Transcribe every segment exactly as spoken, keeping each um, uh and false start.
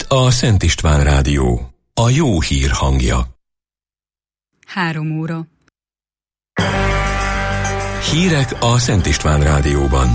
a Szent István Rádió, a jó hír hangja. Három óra. Hírek a Szent István Rádióban.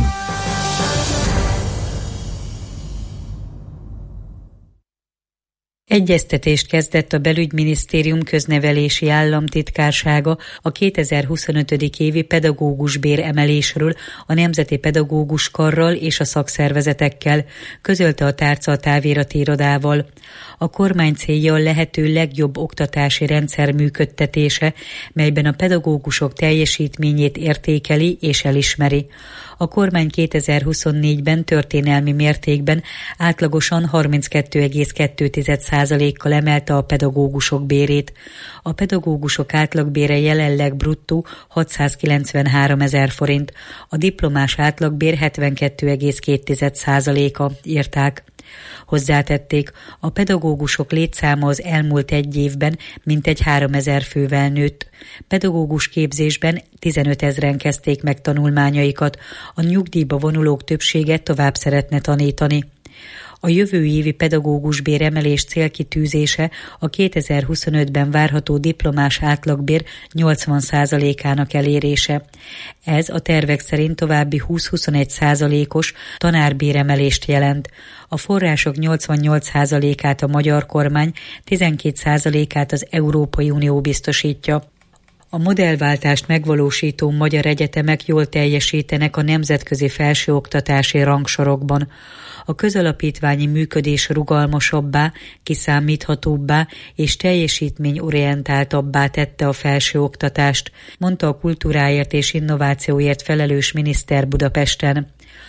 Egyeztetést kezdett a Belügyminisztérium köznevelési államtitkársága a kétezer-huszonöt. évi pedagógusbér emelésről a Nemzeti Pedagógus Karral és a szakszervezetekkel, közölte a tárca a távirati irodával. A kormány célja a lehető legjobb oktatási rendszer működtetése, melyben a pedagógusok teljesítményét értékeli és elismeri. A kormány kétezer-huszonnégyben történelmi mértékben átlagosan harminckettő egész kettő százalékkal emelte a pedagógusok bérét. A pedagógusok átlagbére jelenleg bruttó hatszázkilencvenhárom ezer forint, a diplomás átlagbér hetvenkettő egész két százaléka, írták. Hozzátették, a pedagógusok létszáma az elmúlt egy évben mintegy háromezer fővel nőtt. Pedagógus képzésben tizenöt ezren kezdték meg tanulmányaikat, a nyugdíjba vonulók többsége tovább szeretne tanítani. A jövő évi pedagógusbér emelés célkitűzése a kétezer-huszonötben várható diplomás átlagbér nyolcvan százalékának elérése. Ez a tervek szerint további húsz-huszonegy százalékos tanárbéremelést jelent. A források nyolcvannyolc százalékát a magyar kormány, tizenkét százalékát az Európai Unió biztosítja. A modellváltást megvalósító magyar egyetemek jól teljesítenek a nemzetközi felsőoktatási rangsorokban. A közalapítványi működés rugalmasabbá, kiszámíthatóbbá és teljesítményorientáltabbá tette a felsőoktatást, mondta a kultúráért és innovációért felelős miniszter Budapesten.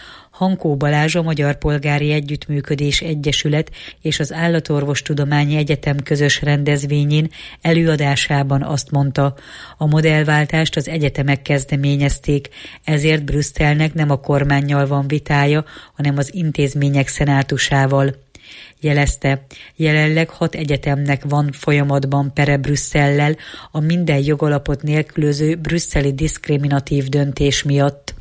Hankó Balázs, a Magyar Polgári Együttműködés Egyesület és az Állatorvostudományi Egyetem közös rendezvényén előadásában azt mondta, a modellváltást az egyetemek kezdeményezték, ezért Brüsszelnek nem a kormánnyal van vitája, hanem az intézmények szenátusával. Jelezte, jelenleg hat egyetemnek van folyamatban pere Brüsszellel a minden jogalapot nélkülöző brüsszeli diszkriminatív döntés miatt.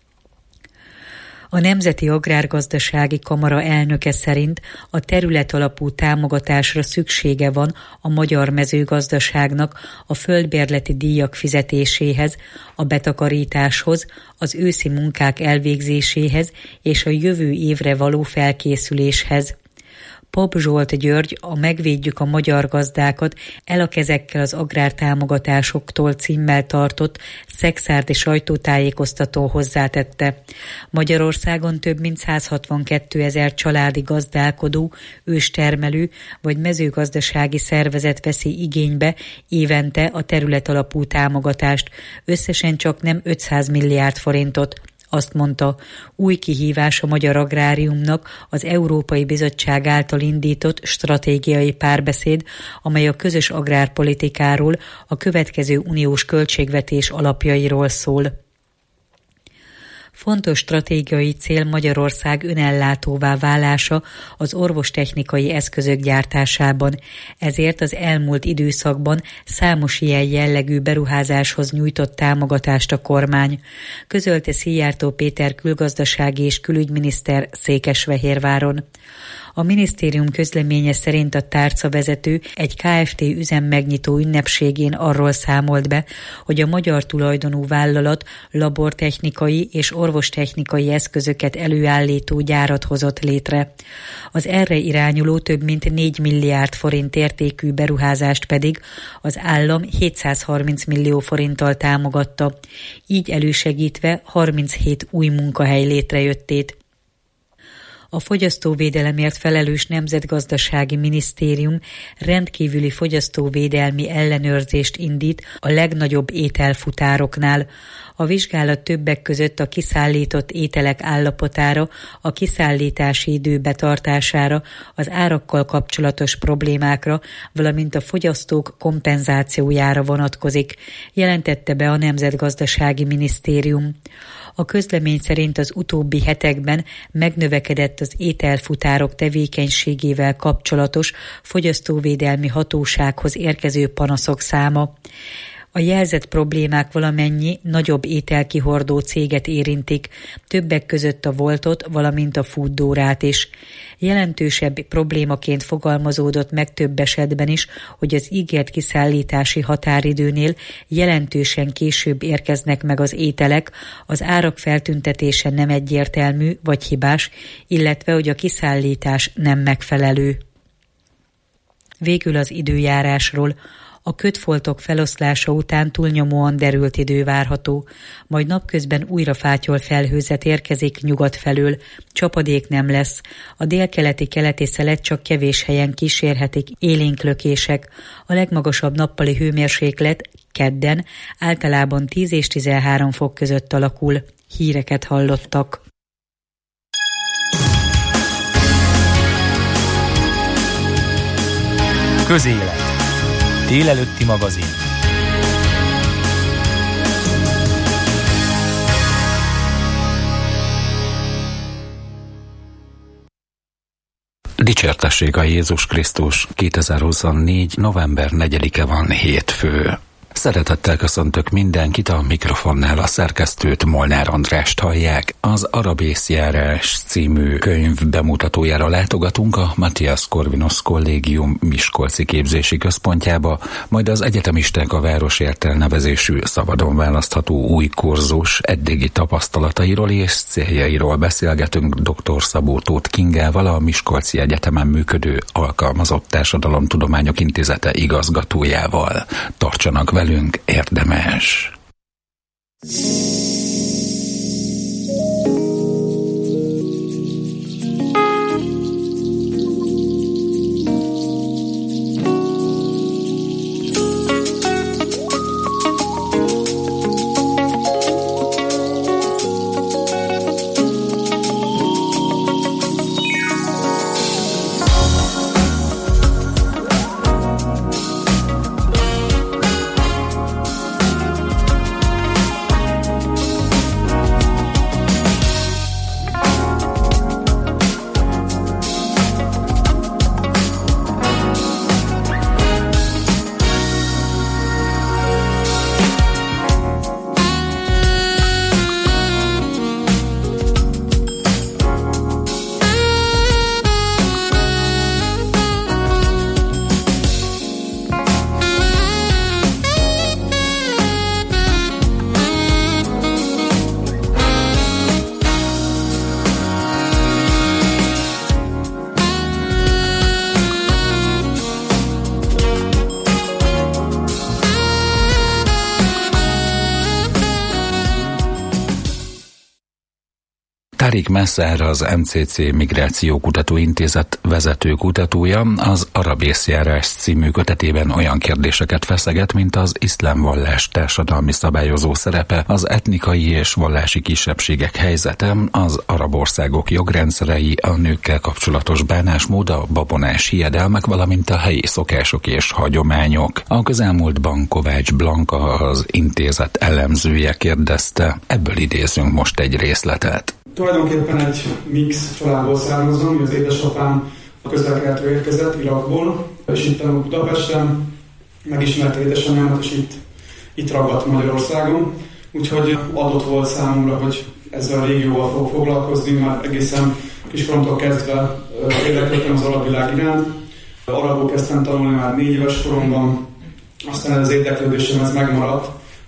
A Nemzeti Agrárgazdasági Kamara elnöke szerint a területalapú támogatásra szüksége van a magyar mezőgazdaságnak a földbérleti díjak fizetéséhez, a betakarításhoz, az őszi munkák elvégzéséhez és a jövő évre való felkészüléshez. Pap Zsolt György, a Megvédjük a magyar gazdákat, el a kezekkel az agrártámogatásoktól címmel tartott szexárdi sajtótájékoztató hozzátette. Magyarországon több mint száz hatvankettő ezer családi gazdálkodó, őstermelő vagy mezőgazdasági szervezet veszi igénybe évente a területalapú támogatást, összesen csak nem ötszáz milliárd forintot. Azt mondta, új kihívás a magyar agráriumnak az Európai Bizottság által indított stratégiai párbeszéd, amely a közös agrárpolitikáról, a következő uniós költségvetés alapjairól szól. Fontos stratégiai cél Magyarország önellátóvá válása az orvostechnikai eszközök gyártásában. Ezért az elmúlt időszakban számos ilyen jellegű beruházáshoz nyújtott támogatást a kormány, közölte Szijjártó Péter külgazdasági és külügyminiszter Székesfehérváron. A minisztérium közleménye szerint a tárcavezető egy Kft. Üzemmegnyitó ünnepségén arról számolt be, hogy a magyar tulajdonú vállalat labortechnikai és orvostechnikai eszközöket előállító gyárat hozott létre. Az erre irányuló több mint négy milliárd forint értékű beruházást pedig az állam hétszázharminc millió forinttal támogatta, így elősegítve harminchét új munkahely létrejöttét. A fogyasztóvédelemért felelős Nemzetgazdasági Minisztérium rendkívüli fogyasztóvédelmi ellenőrzést indít a legnagyobb ételfutároknál. A vizsgálat többek között a kiszállított ételek állapotára, a kiszállítási idő betartására, az árakkal kapcsolatos problémákra, valamint a fogyasztók kompenzációjára vonatkozik, jelentette be a Nemzetgazdasági Minisztérium. A közlemény szerint az utóbbi hetekben megnövekedett az ételfutárok tevékenységével kapcsolatos fogyasztóvédelmi hatósághoz érkező panaszok száma. A jelzett problémák valamennyi nagyobb ételkihordó céget érintik, többek között a Voltot, valamint a Foodórát is. Jelentősebb problémaként fogalmazódott meg több esetben is, hogy az ígért kiszállítási határidőnél jelentősen később érkeznek meg az ételek, az árak feltüntetése nem egyértelmű vagy hibás, illetve hogy a kiszállítás nem megfelelő. Végül az időjárásról. A kötfoltok feloszlása után túlnyomóan derült idő várható, majd napközben újra fátyol felhőzet érkezik nyugat felől, csapadék nem lesz, a délkeleti keleti szelet csak kevés helyen kísérhetik élénk lökések, a legmagasabb nappali hőmérséklet kedden általában tíz és tizenhárom fok között alakul. Híreket hallottak. Közélet. Délelőtti magazin. Dicsértessék a Jézus Krisztus, kétezer-huszonnégy. november negyedike van, hétfő. Szeretettel köszöntök mindenkit, a mikrofonnál a szerkesztőt, Molnár Andrást hallják. Az Arabészjárás című könyv bemutatójára látogatunk a Matthias Corvinus Kollégium Miskolci képzési központjába, majd az egyetemisták a Városért elnevezésű szabadon választható új kurzus eddigi tapasztalatairól és céljairól beszélgetünk dr. Szabó Tóth Kingával, a Miskolci Egyetemen működő Alkalmazott Társadalomtudományok Intézete igazgatójával. Tartsanak velünk, érdemes! Tariq Messer, az em cé cé Migráció Kutatóintézet vezető kutatója, az Arabészjárás című kötetében olyan kérdéseket feszeget, mint az iszlám vallás társadalmi szabályozó szerepe, az etnikai és vallási kisebbségek helyzete, az arab országok jogrendszerei, a nőkkel kapcsolatos bánásmód, a babonás hiedelmek, valamint a helyi szokások és hagyományok. A közelmúltban Kovács Blanka, az intézet elemzője kérdezte, ebből idézünk most egy részletet. Tulajdonképpen egy mix családból származom, az édesapám a közel-keletről érkezett, Irakból, és itt tanult Budapesten, megismerte édesanyámat, és itt, itt ragadt Magyarországon. Úgyhogy adott volt számomra, hogy ezzel a régióval fogok foglalkozni, már egészen kiskoromtól kezdve érdeklődtem az arab világ iránt. Arabul kezdtem tanulni már négy éves koromban, aztán ez az érdeklődésem ez megmaradt.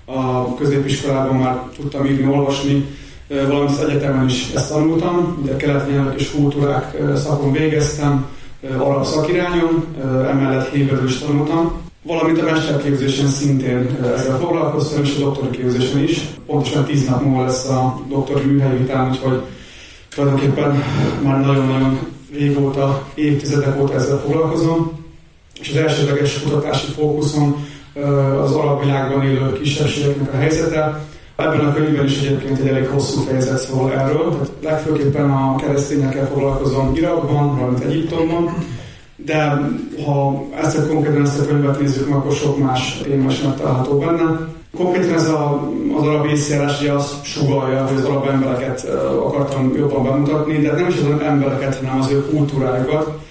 A középiskolában már tudtam írni, olvasni, valamint az egyetemen is ezt tanultam, ugye keleti nyelvek és kultúrák szakon végeztem, arab szakirányon, emellett héberül is tanultam, valamint a mesterképzésen szintén ezzel foglalkoztam, és a doktori képzésen is. Pontosan tíz nap múlva lesz a doktori műhelyvitám, úgyhogy tulajdonképpen már nagyon-nagyon régóta, évtizedek óta ezzel foglalkozom, és az elsődleges kutatási fókuszom az arab világban élő kisebbségeknek a helyzete. Ebben a könyvben is egyébként egy elég hosszú fejezet szól erről, tehát legfőképpen a keresztényekkel foglalkozom Irakban, valamint Egyiptomban, de ha ezt a konkrétan ezt a könyvet nézzük, akkor sok más téma is megtalálható benne. Konkrétan ez a, az arabészjárás ugye azt sugallja, hogy az arab embereket akartam jobban bemutatni, de nem is az embereket, hanem az ő kultúrájukat.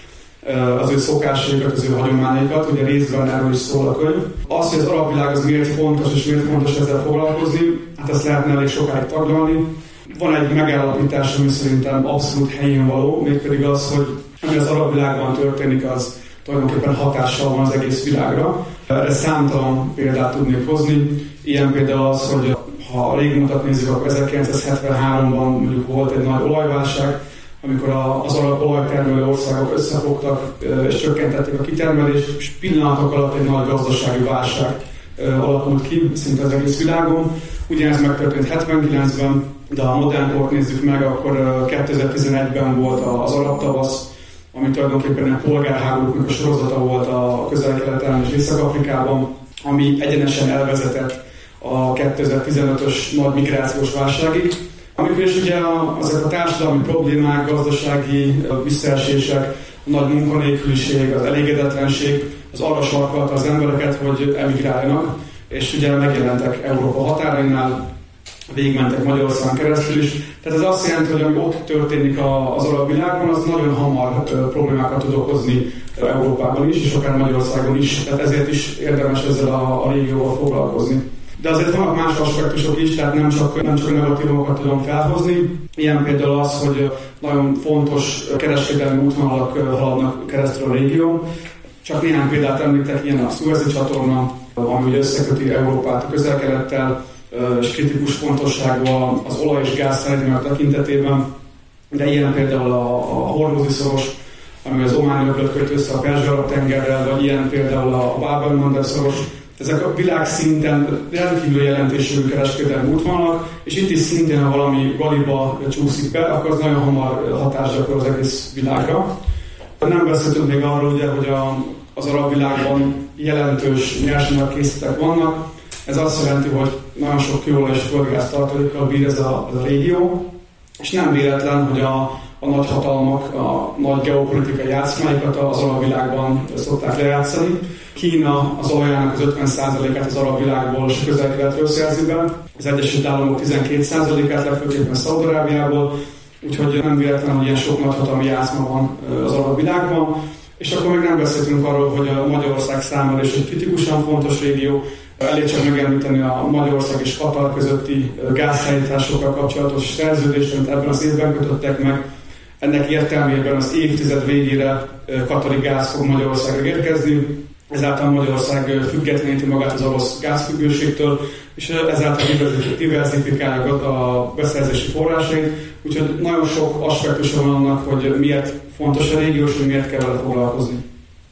az ő szokásaikat, az ő hagyományaikat, ugye részben erről is szól a könyv. Az, hogy az arab világ az miért fontos és miért fontos ezzel foglalkozni, hát ezt lehetne elég sokáig taglalni. Van egy megállapítás, ami szerintem abszolút helyén való, mégpedig az, hogy ami az arab világban történik, az tulajdonképpen hatással van az egész világra. Erre számtalan példát tudnék hozni. Ilyen például az, hogy ha a régmúltat nézzük, akkor ezerkilencszázhetvenháromban mondjuk volt egy nagy olajválság, amikor az arab olajtermelő országok összefogtak és csökkentették a kitermelést, és pillanatok alatt egy nagy gazdasági válság alakult ki szinte az egész világon. Ugyanez megtörtént hetvenkilencben, de ha a modern kort nézzük meg, akkor kétezer-tizenegyben volt az arab tavasz, ami tulajdonképpen a polgárháborúknak a sorozata volt a Közel-Keleten és Észak-Afrikában, ami egyenesen elvezetett a kétezer-tizenötös nagy migrációs válságig, amikor is ugye azok a társadalmi problémák, gazdasági visszaesések, a nagy munkanélküliség, az elégedetlenség, az arra sarkalta az embereket, hogy emigráljanak, és ugye megjelentek Európa határainál, végigmentek Magyarországon keresztül is. Tehát ez azt jelenti, hogy ami ott történik az arab világban, az nagyon hamar problémákat tud okozni Európában is, és akár Magyarországon is. Tehát ezért is érdemes ezzel a, a régióval foglalkozni. De azért vannak más aspektusok is, tehát nem csak, nem csak a negatívumokat tudom felhozni. Ilyen például az, hogy nagyon fontos kereskedelmi útvonalak haladnak keresztül a régión. Csak néhány példát említek, ilyen a Szuezi csatorna, ami ugye összeköti Európát a Közel-Kelettel, és kritikus fontosságú az olaj- és gázszállítmányok tekintetében. De ilyen például a, a Hormuzi szoros, ami az Ománi öblöt köt össze a Perzsa-Arab-tengerrel, vagy ilyen például a Báb-el-Mandeb szoros. Ezek a világszinten rendkívül jelentőségű kereskedelmi útvonalak, és itt is szintén, ha valami galiba csúszik be, akkor az nagyon hamar hatást gyakor az egész világra. Nem beszéltünk még arról, ugye, hogy a, az arab világban jelentős nyersanyagkészletek vannak. Ez azt jelenti, hogy nagyon sok kőolaj és földgáz tartalékkal bír ez a, ez a régió, és nem véletlen, hogy a, a nagyhatalmak, a nagy geopolitikai játszmáikat az arab világban szokták lejátszani. Kína az olajának az ötven százalékát az arab világból és Közel-Keletről szerzi be, az Egyesült Államok tizenkét százalékát, legfőképpen Szaúd-Arábiából, úgyhogy nem véletlen, hogy ilyen sok nagyhatalmi játszma van az arab világban. És akkor még nem beszéltünk arról, hogy a Magyarország számára is egy kritikusan fontos régió. Elég csak megemlíteni a Magyarország és Katar közötti gázszállításokkal kapcsolatos szerződést, amit ebben az évben kötöttek meg. Ennek értelmében az évtized végére katari gáz fog Magyarországra érkezni, ezáltal Magyarország függetleníti magát az orosz gázfüggőségtől, és ezáltal diverzifikálja a beszerzési forrásait. Úgyhogy nagyon sok aspektusa van annak, hogy miért fontos a régió, és hogy miért kell vele foglalkozni.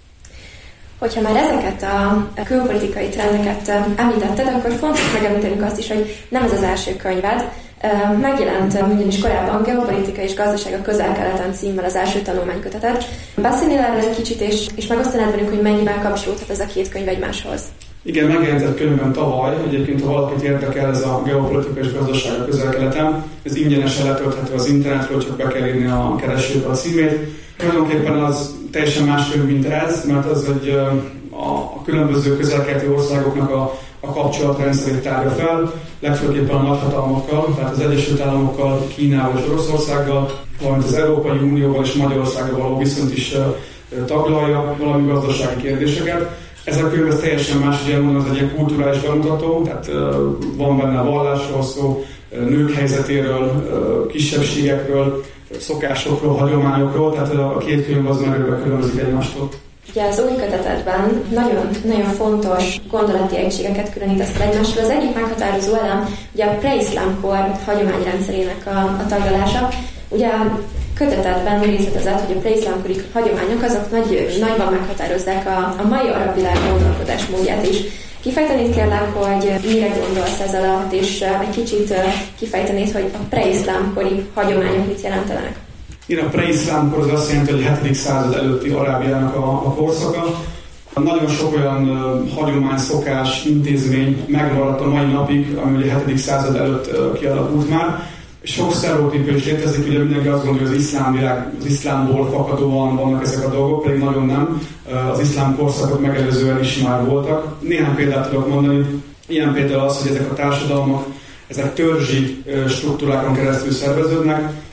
Hogyha már ezeket a külpolitikai trendeket említetted, akkor fontos megemlítenünk azt is, hogy nem ez az első könyved. Megjelent ugyanis korábban Geopolitika és Gazdaság a Közel-Keleten címmel az első tanulmányköteted. Beszélnél erről egy kicsit, és, és megosztanád velünk, hogy mennyiben kapcsolódhat ez a két könyv egymáshoz? Igen, megjelentett könyvben tavaly. Egyébként, ha valakit érdekel ez a Geopolitika és Gazdaság a Közel-Keleten, ez ingyenesen letölthető az internetről, csak be kell írni a keresőbe a címét. Tulajdonképpen az teljesen más könyv, mint ez, mert az egy a, a különböző közel-keleti országoknak a, a kapcsolatrendszerét tárja fel, legfőképpen a nagyhatalmakkal, tehát az Egyesült Államokkal, Kínával és Oroszországgal, valamint az Európai Unióval és Magyarországgal való viszont is taglalja valami gazdasági kérdéseket. Ez a könyv ez teljesen más, hogy elmondom, az egy ilyen kulturális bemutató, tehát van benne a vallásról szó, nők helyzetéről, kisebbségekről, szokásokról, hagyományokról, tehát a két könyv az merőben különbözik egymástól. Ugye az új kötetedben nagyon, nagyon fontos gondolati egységeket különítesz el egymástól. Az egyik meghatározó elem ugye a pre-iszlám kor hagyományrendszerének a, a taglalása. Ugye a kötetedben megnézhetezett, hogy a pre-iszlám kori hagyományok azok nagy, nagyban meghatározzák a, a mai arab világ gondolkodásmódját is. Kifejtenéd kérlek, hogy mire gondolsz ez alatt, és egy kicsit kifejtenéd, hogy a pre-iszlám kori hagyományok mit jelentenek? Igen, a pre-iszlám kor az azt jelenti, hogy a hetedik század előtti Arábiának a, a korszaka. Nagyon sok olyan uh, hagyomány, szokás, intézmény megmaradt a mai napig, ami a hetedik század előtt uh, kialakult már. És sok sztereotípia is létezik, ugye mindenki azt gondolja, hogy az iszlám világ, az iszlámból fakadóan vannak ezek a dolgok, pedig nagyon nem. Az iszlám korszakot megelőzően is már voltak. Néhány példát tudok mondani. Ilyen például az, hogy ezek a társadalmak, ezek törzsi struktúrákon keresztül szerveződnek.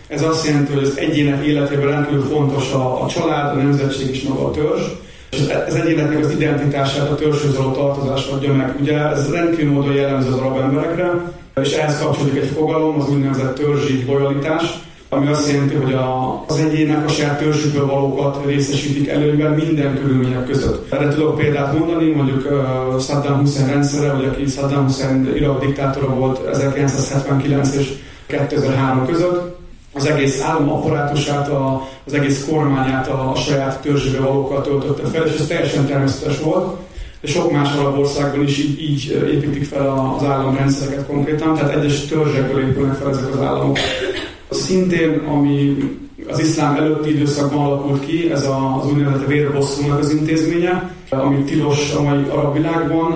Ez azt jelenti, hogy az egyének életében rendkívül fontos a, a család, a nemzetség és maga a törzs. És az egyéneknek az identitását a törzshöz való tartozás adja meg. Ugye ez rendkívül módon jellemző az arab emberekre, és ehhez kapcsolódik egy fogalom, az úgynevezett törzsi lojalitás, ami azt jelenti, hogy a, az egyének a saját törzsükből valókat részesítik előnyben minden körülmények között. Erre tudok példát mondani, mondjuk uh, Saddam Hussein rendszere, vagy aki Saddam Hussein Irak diktátora volt ezerkilencszázhetvenkilenc és kétezer-három között. Az egész államapparátusát, a, az egész kormányát a, a saját törzséből valókkal töltötte fel, és ez teljesen természetes volt. De sok más arab országban is így, így építik fel az államrendszereket konkrétan, tehát egyes törzsekből épülnek fel ezek az államok. Szintén, ami az iszlám előtti időszakban alakult ki, ez az úgynevezett vérbosszúnak az intézménye, ami tilos a mai arab világban,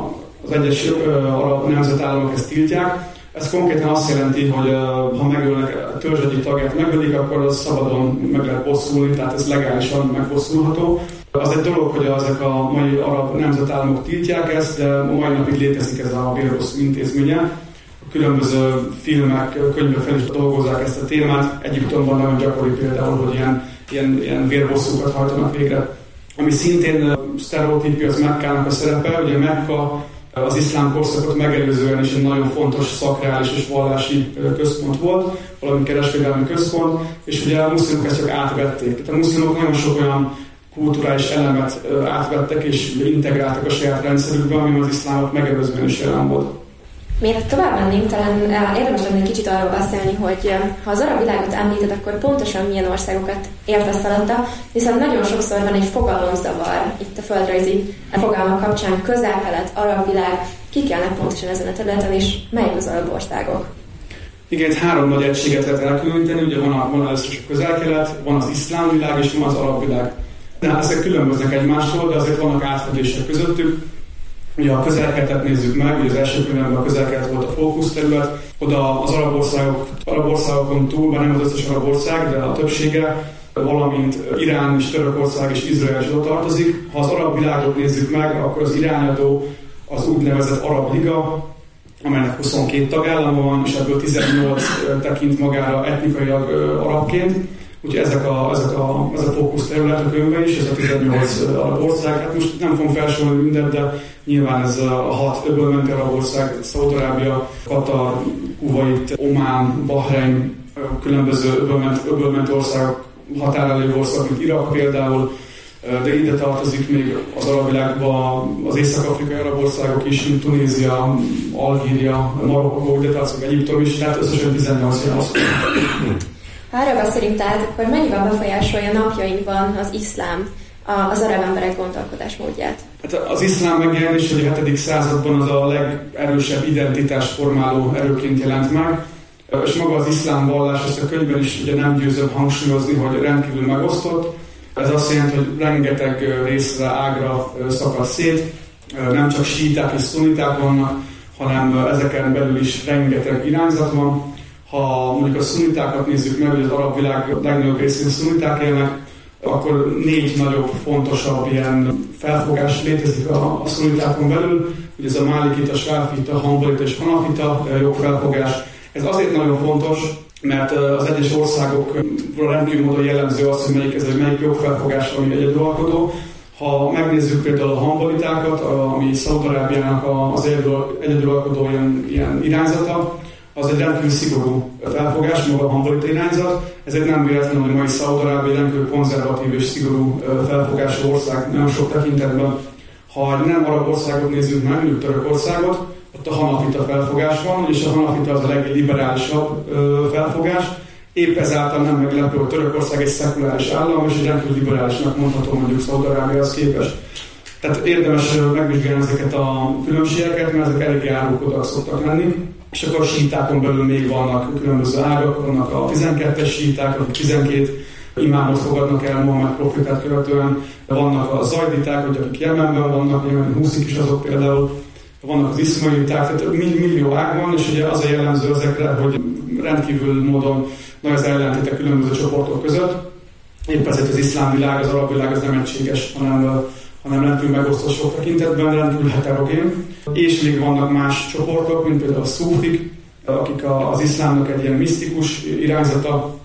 az egyes arab nemzetállamok ezt tiltják. Ez konkrétan azt jelenti, hogy ha megölnek a törzs egyik tagját megölik, akkor az szabadon meg lehet bosszulni, tehát ez legálisan megbosszulható. Az egy dolog, hogy ezek a mai arab nemzetállamok tiltják ezt, de a mai napig létezik ez a vérbosszú intézménye. Különböző filmek, könyvek fel is dolgozzák ezt a témát. Egyiptomban nagyon gyakori például, hogy ilyen, ilyen, ilyen vérbosszúkat hajtanak végre. Ami szintén sztereotípia, az Mekkának a szerepe. Ugye Mekka az iszlám korszakot megelőzően is egy nagyon fontos szakrális és vallási központ volt, valami kereskedelmi központ, és ugye a muszlimok ezt csak átvették. Tehát a muszlimok nagyon sok olyan kulturális elemet átvettek és integráltak a saját rendszerükbe, ami az iszlámot megelőzően is jelen volt. Miért tovább mennénk, talán érdemes lenne egy kicsit arról beszélni, hogy ha az arab világot említed, akkor pontosan milyen országokat értesz alatta, hiszen nagyon sokszor van egy fogalomzavar itt a földrajzi fogalmak kapcsán, közel-kelet, arab világ, kik élnek pontosan ezen a területen, és melyik az arab országok? Igen, három nagy egységet lehet elkülöníteni, ugye van, a, van először is a közel-kelet, van az iszlám világ és van az arab világ. De ezek különböznek egymástól, de azért vannak átfedések közöttük. Ugye a közel-keletet nézzük meg, ugye az első könyvben a közel-kelet volt a fókuszterület, oda az arab országok, arab országokon túl, bár nem az összes arab ország, de a többsége, valamint Irán és Törökország és Izrael is oda tartozik. Ha az arab világot nézzük meg, akkor az irányadó az úgynevezett Arab Liga, amelynek huszonkét tagállama van, és ebből tizennyolc tekint magára etnikailag arabként. Úgyhogy ezek a, ezek a, ez a fókusz terület a könyvben is, ez a tizennyolc arab ország. Hát most nem fogom felsorolni mindent, de nyilván ez a hat öbölmenti arab ország, Szaúd-Arábia, Katar, Kuvait, Omán, Bahrein, különböző öbölmenti, öbölmenti országok, határelő országok, mint Irak például, de ide tartozik még az arab világban az észak-afrikai arab országok is, mint Tunézia, Algéria, Marokkó, ide tartozik Egyiptom is, tehát összesen tizennyolc ilyen ország. Ha erről beszélünk, tehát akkor mennyiben befolyásolja napjainkban az iszlám az arab emberek gondolkodásmódját? Hát az iszlám megjelenés a hetedik században az a legerősebb identitásformáló erőként jelent meg, és maga az iszlám vallás, ezt a könyvben is ugye nem győzöm hangsúlyozni, hogy rendkívül megosztott. Ez azt jelenti, hogy rengeteg részre, ágra szakad szét, nem csak síiták és szuniták vannak, hanem ezeken belül is rengeteg irányzat van. Ha mondjuk a szunitákat nézzük meg, hogy az arab világ legnagyobb részén szuniták élnek, akkor négy nagyobb, fontosabb ilyen felfogás létezik a, a szunitákon belül. Ugye ez a málikita, sáfita, hanbalita és hanafita jogfelfogás. Ez azért nagyon fontos, mert az egyes országokról rendkívül módon jellemző az, hogy melyik ez, hogy melyik jogfelfogás, ami egyedülalkodó. Ha megnézzük például a hanbalitákat, ami Szaúd-Arábiának az egyedülalkodó ilyen, ilyen irányzata, az egy rendkívül szigorú felfogás, maga a hanbalita irányzat. Ezért nem véletlenül, hogy mai Szaúd-Arábia rendkívül konzervatív és szigorú felfogású ország nagyon sok tekintetben. Ha nem arab országot nézzük meg, mondjuk Törökországot, ott a hanafita felfogás van, és a hanafita az a legliberálisabb felfogás. Épp ezáltal nem meglepő, hogy Törökország egy szekuláris állam, és egy rendkívül liberálisnak mondható mondjuk Szaúd-Arábiához képest. Tehát érdemes megvizsgálni ezeket a különbségeket, mert ezek eléggé árulkodóak szoktak lenni. És akkor a síitákon belül még vannak különböző ágak, vannak a tizenkettes síiták, akik tizenkét imámot fogadnak el Mohamed profétát követően, vannak a zajditák, hogy akik Jemenben vannak, jemeni húszik is azok például, vannak az iszmailiták, tehát millió ág van, és ugye az a jellemző ezekre, hogy rendkívül módon nagy az ellentétek különböző csoportok között. Épp ezért az iszlám világ, az arab világ az nem egységes, hanem hanem rendkívül megosztott sok tekintetben, rendkívül heterogén. És még vannak más csoportok, mint például a szúfik, akik az iszlámnak egy ilyen misztikus irányzata,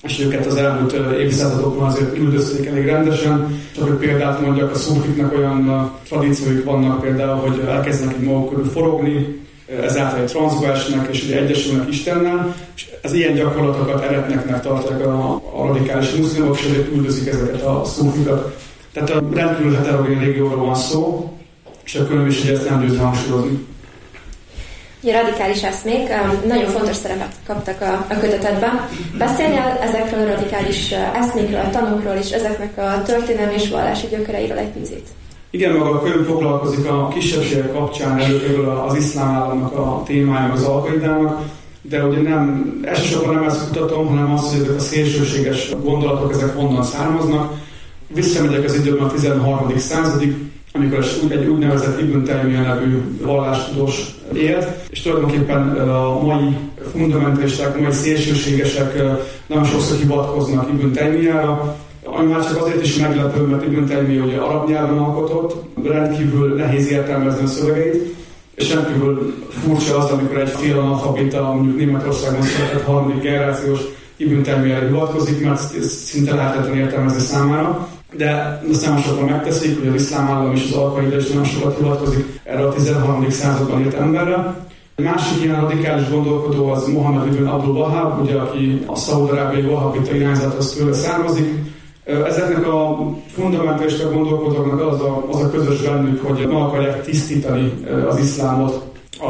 és őket az elmúlt évszázadokban azért üldözték elég rendesen. Csak hogy példát mondjak, a szufiknak olyan tradícióik vannak például, hogy elkezdenek egy maguk körül forogni, ezáltal egy transzba esnek, és ugye egyesülnek Istennel, és az ilyen gyakorlatokat eretneknek tartják a, a radikális muszlimok, és ezért üldözik ezeket a szufikat. Tehát a rendkívül heterogén régióról van szó, és a könyv is ezt nem győzni hangsúlyozni. A radikális eszmék nagyon fontos szerepet kaptak a, a kötetetben. Beszélnél ezekről a radikális eszmékről, a tanokról és ezeknek a történelmi és vallási gyökereiről egy picit? Igen, maga a könyv foglalkozik a kisebbségek kapcsán előbb az iszlám államnak a témája, az Al-Qaidának, de ugye nem, elsősorban nem ezt kutatom, hanem azt, hogy ezek a szélsőséges gondolatok, ezek honnan származnak. Visszamegyek az időben a tizenharmadik századig, amikor egy úgynevezett Ibn Taymiyya nevű vallástudós élt, és tulajdonképpen a mai fundamentalisták, a mai szélsőségesek nagyon sokszor hivatkoznak Ibn Taymiyára, ami már csak azért is meglepő, mert Ibn Taymiyya ugye arab nyelven alkotott, rendkívül nehéz értelmezni a szövegeit, és rendkívül furcsa az, amikor egy fél analfabéta, mondjuk Németországban született harmadik generációs Ibn Taymiyára hivatkozik, mert szinte lehetetlen értelmezni számára. De azt nagyon sokan megteszik, hogy az iszlám állam és az Al-Qaida is nagyon sokat hivatkozik erre a tizenharmadik században élt emberre. A másik ilyen radikális gondolkodó az Mohammed ibn Abdul Wahhab, ugye, aki a szaúd-arábiai wahhabita irányzathoz tőle származik. Ezeknek a fundamentalista gondolkodóknak az a, az a közös bennük, hogy meg akarják tisztítani az iszlámot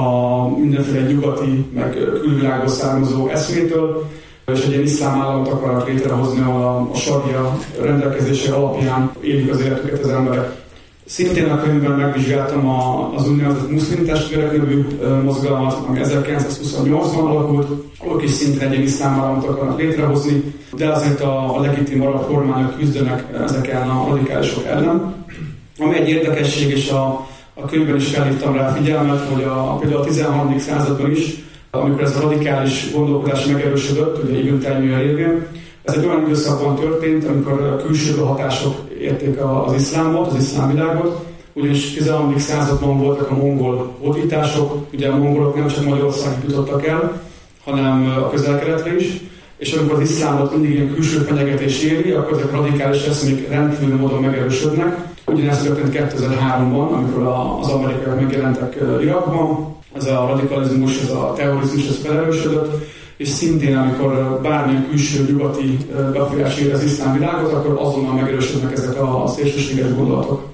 a mindenféle nyugati, meg külvilágból származó eszmétől, és egy ilyen iszlám államot akarnak létrehozni, ahol a, a sarja rendelkezése alapján élik az életüket az emberek. Szintén a könyvben megvizsgáltam a, az úgynevezett muszlim testvérek nevű mozgalmat, ami ezerkilencszázhuszonnyolcban alakult. Ők is szintén egy ilyen iszlám államot akarnak létrehozni, de azért a, a legitim arab kormányok küzdenek ezeken a radikálisok ellen. Ami egy érdekesség, és a, a könyvben is felhívtam rá figyelmet, hogy a, például a tizenharmadik században is, amikor ez a radikális gondolkodás megerősödött, ugye Ibn Taymiyya révén, ez egy olyan időszakban történt, amikor külső hatások érték az iszlámot, az iszlám világot, ugyanis tizenharmadik században voltak a mongol hódítások, ugye a mongolok nem csak Magyarországig jutottak el, hanem a Közel-Keletre is, és amikor az iszlámot mindig ilyen külső fenyegetés éri, akkor ezek radikális eszmék rendkívül módon megerősödnek. Ugyanezt történt kétezer-háromban, amikor az amerikaiak megjelentek Irakban, ez a radikalizmus, ez a terrorizmus, ez felerősödött, és szintén, amikor bármilyen külső nyugati befolyás ér az iszlám világot, akkor azonnal megerősödnek ezek a szélsőséges gondolatok.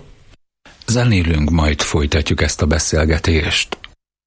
Zenélünk, majd folytatjuk ezt a beszélgetést.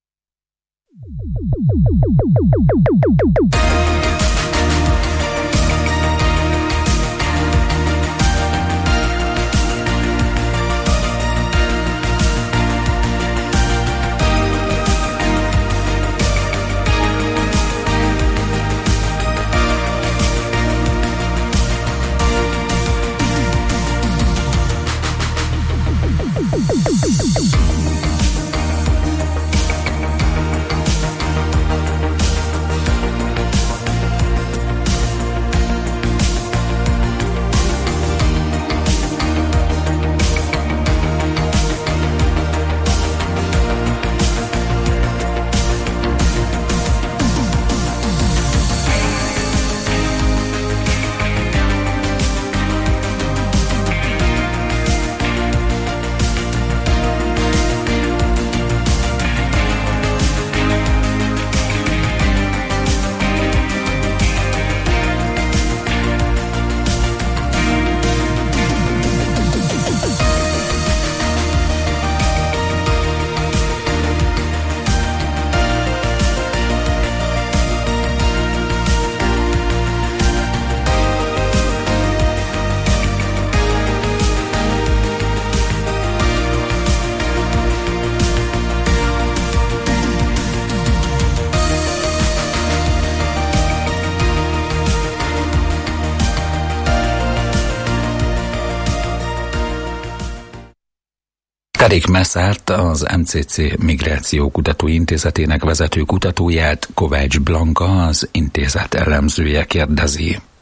Tarik Messzárt, az em cé cé Migráció Kutató Intézetének vezető kutatóját Kovács Blanka, az intézet elemzője kérdezi.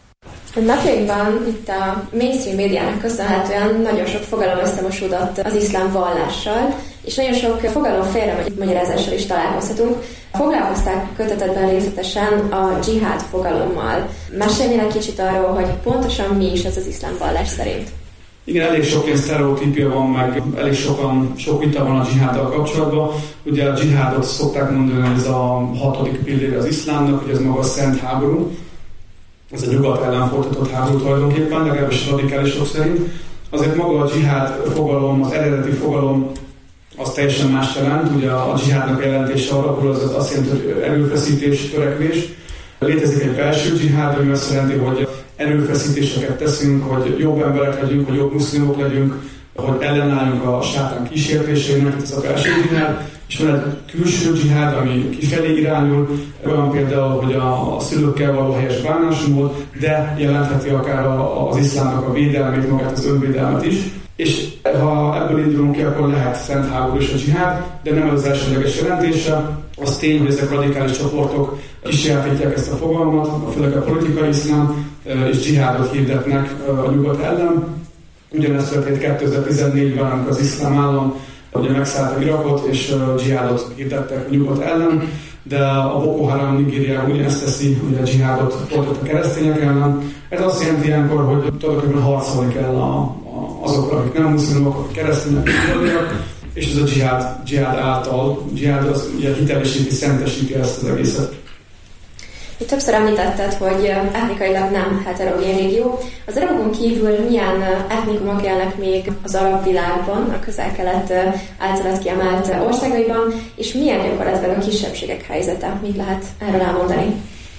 Napjainkban itt a mainstream médiának köszönhetően nagyon sok fogalom összemosódott az iszlám vallással, és nagyon sok fogalom félre magyarázással is találkozhatunk. Foglalkozták kötetetben részletesen a dzsihád fogalommal. Mesélnél egy kicsit arról, hogy pontosan mi is ez az iszlám vallás szerint? Igen, elég sok ilyen sztereotípia van, meg elég sokan, sok vita van a dzsiháddal kapcsolatban. Ugye a dzsihádot szokták mondani, hogy ez a hatodik pillére az iszlámnak, hogy ez maga a szent háború. Ez a nyugat ellen folytatott háború tulajdonképpen, legalábbis radikálisok szerint. Azért maga a dzsihád fogalom, az eredeti fogalom, az teljesen más jelent. Ugye a dzsihádnak jelentése arra, az azt jelenti, hogy erőfeszítés, törekvés. Létezik egy belső dzsihád, ami azt jelenti, hogy erőfeszítéseket teszünk, hogy jobb emberek legyünk, hogy jobb muszlimok legyünk, hogy ellenálljunk a sátán kísértéseinek, ez a belső dzsihád. És van egy külső dzsihád, ami kifelé irányul, olyan például, hogy a, a szülőkkel való helyes bánásmód, de jelentheti akár a, az iszlámnak a védelmét, magát az önvédelmet is. És ha ebből indulunk ki, akkor lehet szent háború és a dzsihád, de nem ez az elsődleges jelentése. Az tény, hogy ezek radikális csoportok kísérletítják ezt a fogalmat, főleg a politikai iszlám, és dzsihádot hirdetnek a nyugat ellen. Ugyanezt történt kétezer-tizennégyben, amikor az iszlám állam ugye megszállta Irakot, és dzsihádot hirdettek a nyugat ellen, de a Boko Haram Nigériában ugyanezt teszi, ugye a dzsihádot folytat a keresztények ellen. Ez azt jelenti ilyenkor, hogy tulajdonképpen harcolni kell a, a, azokra, akik nem muszlimok, akik keresztények, és ez a dzsihád, dzsihád által, dzsihád az ugye hitelesíti, szentesíti ezt az egészet. Többször említetted, hogy etnikailag nem heterogén régió. Az arabokon kívül milyen etnikumok élnek még az arab világban, a Közel-Kelet általad kiemelt országaiban, és milyen gyakorlatilag a kisebbségek helyzete? Mit lehet erről elmondani?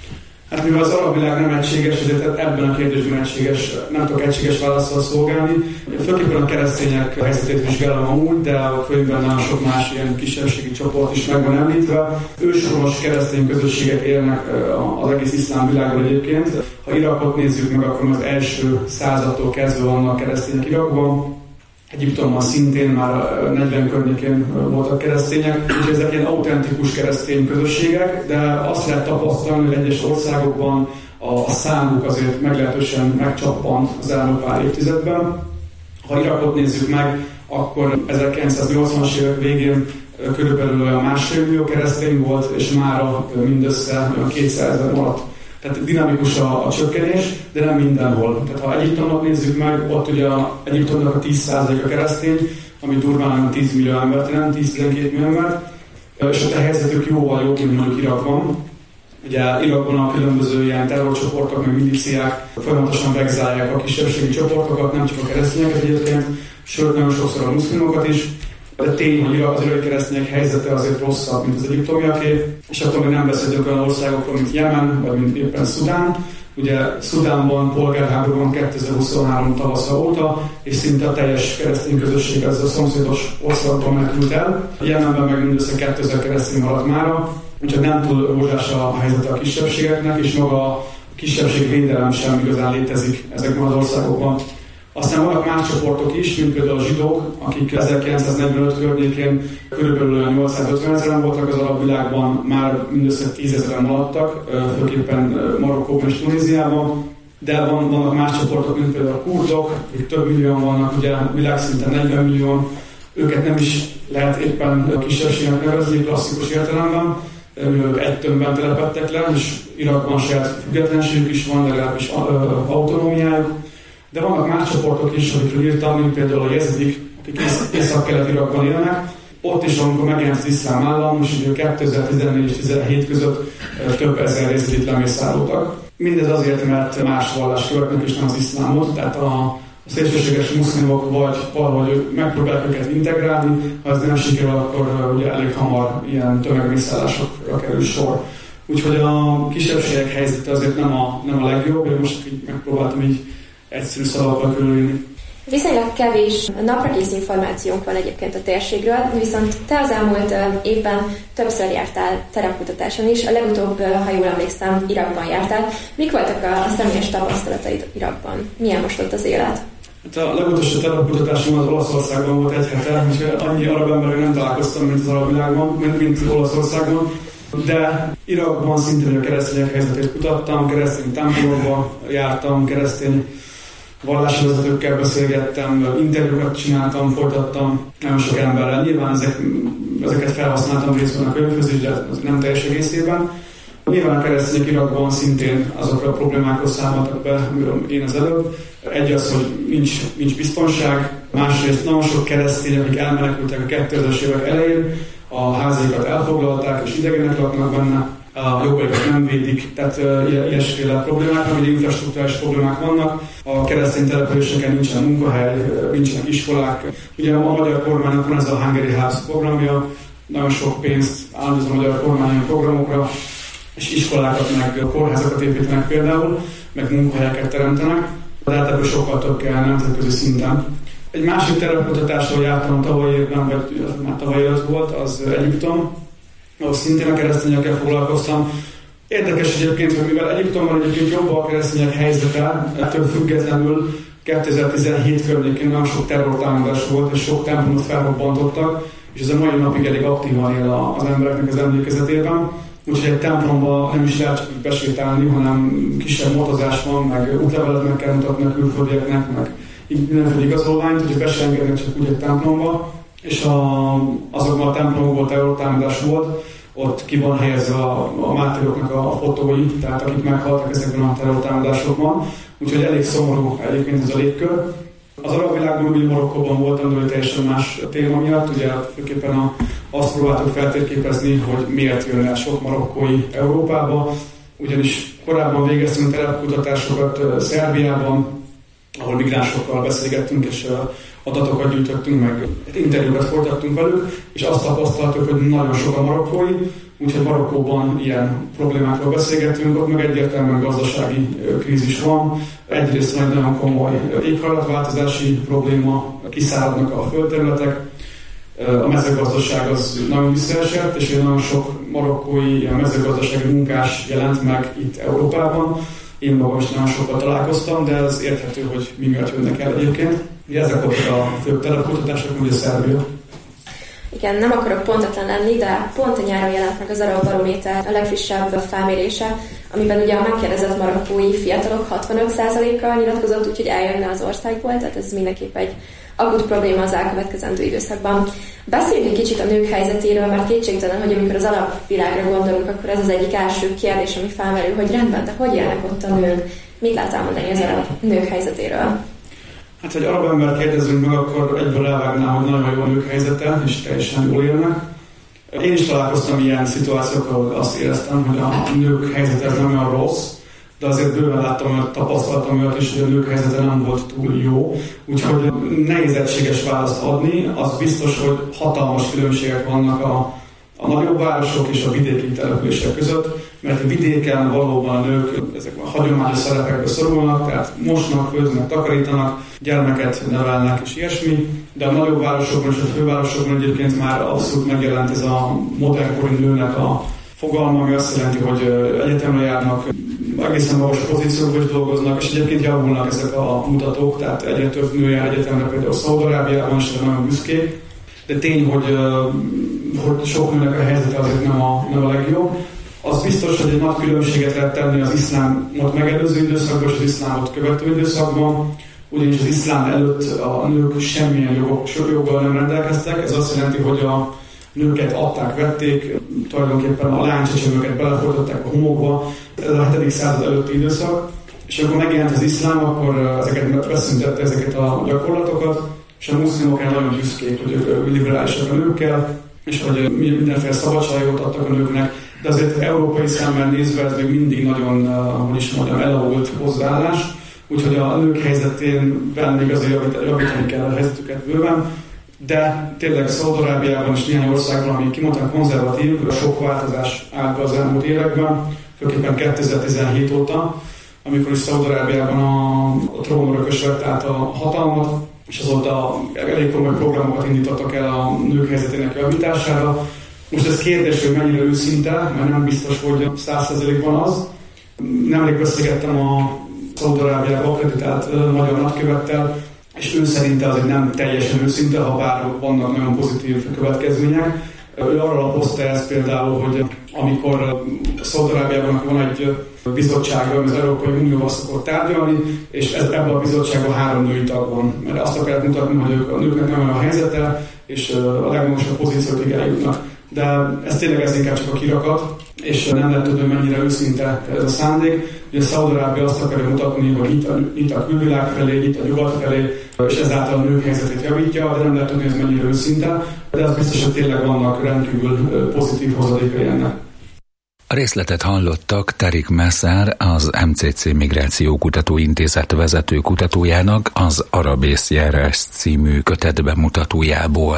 Hát mivel az arab világ nem egységes, ezért ebben a kérdésben egységes, nem tudok egységes válaszsal szolgálni. Főképpen a keresztények helyzetét vizsgálom amúgy, de a könyvben nagyon sok más ilyen kisebbségi csoport is meg van említve. Őshonos keresztény közösségek élnek az egész iszlám világban egyébként. Ha Irakot nézzük meg, akkor az első századtól kezdve vannak keresztények Irakban. Egyiptomban szintén már negyven környékén voltak keresztények, úgyhogy ezek ilyen autentikus keresztény közösségek, de azt lehet tapasztalni, hogy egyes országokban a számuk azért meglehetősen megcsappant az elmúlt pár évtizedben. Ha Irakot nézzük meg, akkor ezerkilencszáznyolcvanas évek végén körülbelül olyan másfél millió keresztény volt, és mára mindössze olyan kétszázezer maradt. Tehát dinamikus a, a csökkenés, de nem mindenhol. Tehát ha Egyiptomot nézzük meg, ott ugye Egyiptomnak a tíz százaléka keresztény, ami durván tíz millió embert jelent, tíz-tizenkét millió embert, és a helyzetük jóval jobb, mint mondjuk Irakban. Ugye Irakban a különböző ilyen terrorcsoportok, meg milíciák folyamatosan vegzálják a kisebbségi csoportokat, nem csak a keresztényeket egyébként, sőt nagyon sokszor a muszlimokat is. De tény, hogy az iraki keresztények helyzete azért rosszabb, mint az egyiptomiaké, és attól még nem beszélünk olyan országokról, mint Jemen, vagy mint éppen Szudán. Ugye Szudánban polgárháborúban kétezer-huszonhárom tavasza óta, és szinte a teljes keresztény közösség ezzel a szomszédos országban menekült el. Jemenben meg mindössze kétezer keresztény maradt mára, úgyhogy nem túl rózsás a helyzete a kisebbségeknek, és maga a kisebbségvédelem sem igazán létezik ezekben az országokban. Aztán vannak más csoportok is, mint például a zsidók, akik ezerkilencszáznegyvenöt környékén körülbelül nyolcszázötven ezeren voltak az arab világban, már mindössze tízezeren maradtak, főképpen Marokkóban és Tunéziában. De van, vannak más csoportok, mint például a kurdok, akik több millióan vannak, ugye világszinten negyven millióan. Őket nem is lehet éppen kisebbségnek nevezni klasszikus értelemben, mivel egy tömbben telepedtek le, és Irakban saját függetlenségük is van, legalábbis autonómiájuk. De vannak más csoportok is, amikről írtam, mint például a jezidik, akik Észak-Kelet-Irakban élnek. Ott is, amikor megjelent az iszlám állam, és kétezer-tizennégy és tizenhét között több ezer jezidit lemészároltak. Mindez azért, mert más vallást követnek, és nem az iszlámot, tehát a, a szélsőséges muszlimok vagy valahogy megpróbálják őket integrálni, ha ez nem sikerül, akkor ugye elég hamar ilyen tömegmészárlásokra kerül sor. Úgyhogy a kisebbségek helyzete azért nem a, nem a legjobb, én most így megpróbáltam így egyszerű szavakkal körülülni. Viszonylag kevés naprakész információnk van egyébként a térségről, viszont te az elmúlt évben többször jártál terepkutatáson is, a legutóbb, ha jól emlékszem, Irakban jártál. Mik voltak a személyes tapasztalataid Irakban? Milyen most ott az élet? Hát a legutolsó terepkutatásom az Olaszországban volt egy hete, úgyhogy annyi arab emberrel nem találkoztam, mint az arab világban, mint, mint Olaszországban. De Irakban szintén a keresztények helyzetét kutattam, keresztény templomokba jártam, keresztény vallási vezetőkkel beszélgettem, interjúkat csináltam, folytattam nagyon sok emberrel. Nyilván ezek, ezeket felhasználtam részben a könyvhöz is, de nem teljes egészében. Nyilván a keresztények Irakban szintén azokra a problémákhoz számoltak be, amiről én az előbb. Egy az, hogy nincs, nincs biztonság, másrészt nagyon sok keresztény, akik elmenekültek a kétezres évek elején, a házaikat elfoglalták és idegenek laknak benne, a jogaikat nem védik, tehát uh, ilyesféle problémák, vagy infrastruktúrális problémák vannak. A keresztény településeken nincsen munkahely, nincsenek iskolák. Ugye a magyar kormánynak van ez a Hungary House programja, nagyon sok pénzt áldoz a magyar kormányon programokra, és iskolákat, meg kórházakat építenek például, meg munkahelyeket teremtenek, de hát ebből sokkal több kell nemzetközi szinten. Egy másik terepkutatásról jártam tavaly évben, vagy már tavaly előtt volt, az Egyiptom, ahol szintén a keresztényekkel foglalkoztam. Érdekes egyébként, hogy mivel Egyiptomban egyébként jobb a keresztények helyzete, ettől függetlenül kétezer-tizenhét környékén nagyon sok terrortámadás volt, és sok templomot felrobbantottak, és ez a mai napig elég aktívan él az embereknek az emlékezetében. Úgyhogy egy templomba nem is lehet csak besétálni, hanem kisebb motozás van, meg útlevelet meg kell mutatni a külföldieknek, meg mindenféle igazolványt, hogy be se engednek csak úgy egy templomba. És a, azokban a templomokból terrortámadás volt, ott ki van helyezve a, a mártíroknak a fotói, tehát akik meghaltak ezekben a terrortámadásokban. Úgyhogy elég szomorú egyébként ez a légkör. Az arab világban, ugye Marokkóban voltam, de teljesen más téma miatt, ugye főképpen a, azt próbáltuk feltérképezni, hogy miért jön el sok marokkói Európába, ugyanis korábban végeztünk terepkutatásokat Szerbiában, ahol migránsokkal beszélgettünk, és adatokat gyűjtöttünk, meg interjúkat folytattunk velük, és azt tapasztaltuk, hogy nagyon sok a marokkói, úgyhogy Marokkóban ilyen problémákról beszélgetünk, ott meg egyértelműen gazdasági krízis van. Egyrészt van egy nagyon komoly éghajlatváltozási probléma, kiszáradnak a földterületek, a mezőgazdaság az nagyon visszaesett, és nagyon sok marokkói mezőgazdasági munkás jelent meg itt Európában. Én magam is nagyon sokat találkoztam, de ez érthető, hogy mi miatt jönnek el egyébként. Ezek voltak a főbb terepkutatások, ugye Szerbia. Igen, nem akarok pontatlan lenni, de pont a nyáron jelent meg az Arab Barométer a legfrissebb felmérése, amiben ugye a megkérdezett marokkói fiatalok hatvanöt százaléka nyilatkozott, úgyhogy eljönne az országból, tehát ez mindenképp egy akut probléma az elkövetkezendő időszakban. Beszéljünk egy kicsit a nők helyzetéről, mert kétségtelen, hogy amikor az alapvilágra gondolunk, akkor ez az egyik első kérdés, ami felmerül, hogy rendben, de hogy élnek ott a nők? Mit lehet elmondani az arab nők helyzetéről? Hát, hogy arab ember kérdezünk meg, akkor egyből elvágnám, hogy nagyon jó a nők helyzete, és teljesen jól élnek. Én is találkoztam ilyen szituációkkal, ahol azt éreztem, hogy a nők helyzete ez nem olyan rossz, de azért bőven láttam olyat, tapasztaltam olyat is, hogy a nők helyzete nem volt túl jó. Úgyhogy nehéz egységes választ adni, az biztos, hogy hatalmas különbségek vannak a, a nagyobb városok és a vidéki települések között, mert a vidéken valóban a nők ezekben a hagyományos szerepekbe szorulnak, tehát mosnak, főznek, takarítanak, gyermeket nevelnek és ilyesmi, de a nagyobb városokban és a fővárosokban egyébként már abszolút megjelent ez a modernkori nőnek a fogalma, ami azt jelenti, hogy egyetemre járnak, egészen magas pozíciókban is dolgoznak, és egyébként javulnak ezek a mutatók, tehát egyre több nő jár egyetemre, például Szaúd-Arábiában is nagyon büszkék, de tény, hogy, hogy sok nőnek a helyzete azért nem a, nem a legjobb. Az biztos, hogy egy nagy különbséget lehet tenni az iszlámot megelőző időszakban és az iszlámot követő időszakban, ugyanis az iszlám előtt a nők semmilyen jogok, joggal nem rendelkeztek, ez azt jelenti, hogy a nőket adták, vették, tulajdonképpen a lánycsecsemőket beleforgatták a homokba, ez a hetedik század előtti időszak, és amikor megjelent az iszlám, akkor ezeket beszüntette ezeket a gyakorlatokat, és a muszlimok el nagyon büszkék, hogy ők liberálisak a nőkkel, és hogy mindenféle szabadságot adtak a nőknek, de azért európai szemmel nézve ez még mindig nagyon, hogy is mondjam, elavult hozzáállás, úgyhogy a nők helyzetében még azért javítani kell a helyzetüket bőven, de tényleg Szaúd-Arábiában és néhány országban, ami kimondottan konzervatív, sok változás állt be az elmúlt években, főképpen kétezer-tizenhét óta, amikor is Szaúd-Arábiában a, a trónörökös vett át a hatalmat, és azóta elég komoly programokat indítottak el a nők helyzetének javítására. Most ez kérdés, hogy mennyire őszinte, mert nem biztos, hogy száz százalékban az. Nemrég beszélgettem a Szaúd-Arábiában akreditált magyar nagykövettel, és ő szerinte azért nem teljesen őszinte, ha bár vannak nagyon pozitív következmények. Ő arra lapozta ezt például, hogy amikor Szaúd-Arábiában van egy bizottság, az Európai Unióval szokott tárgyalni, és ez, ebben a bizottságban három női tag van. Mert azt akarják mutatni, hogy ők, a nőknek nem olyan a helyzete, és a legmagasabb pozíciót eljutnak. De ez tényleg ez inkább csak a kirakat, és nem lehet tudni, mennyire őszinte ez a szándék. Ugye Szaúd-Arábia azt akarja mutatni, hogy itt a, itt a külvilág felé, itt a nyugat felé, és ezáltal a nők helyzetét javítja, de nem lehet tudni, hogy ez mennyire őszinte. De az biztos, hogy tényleg vannak rendkívül pozitív hozadékai ennek. A részletet hallottak Tarik Messar, az em cé cé Migráció Kutatóintézet vezető kutatójának az Arabész járás című kötet bemutatójából.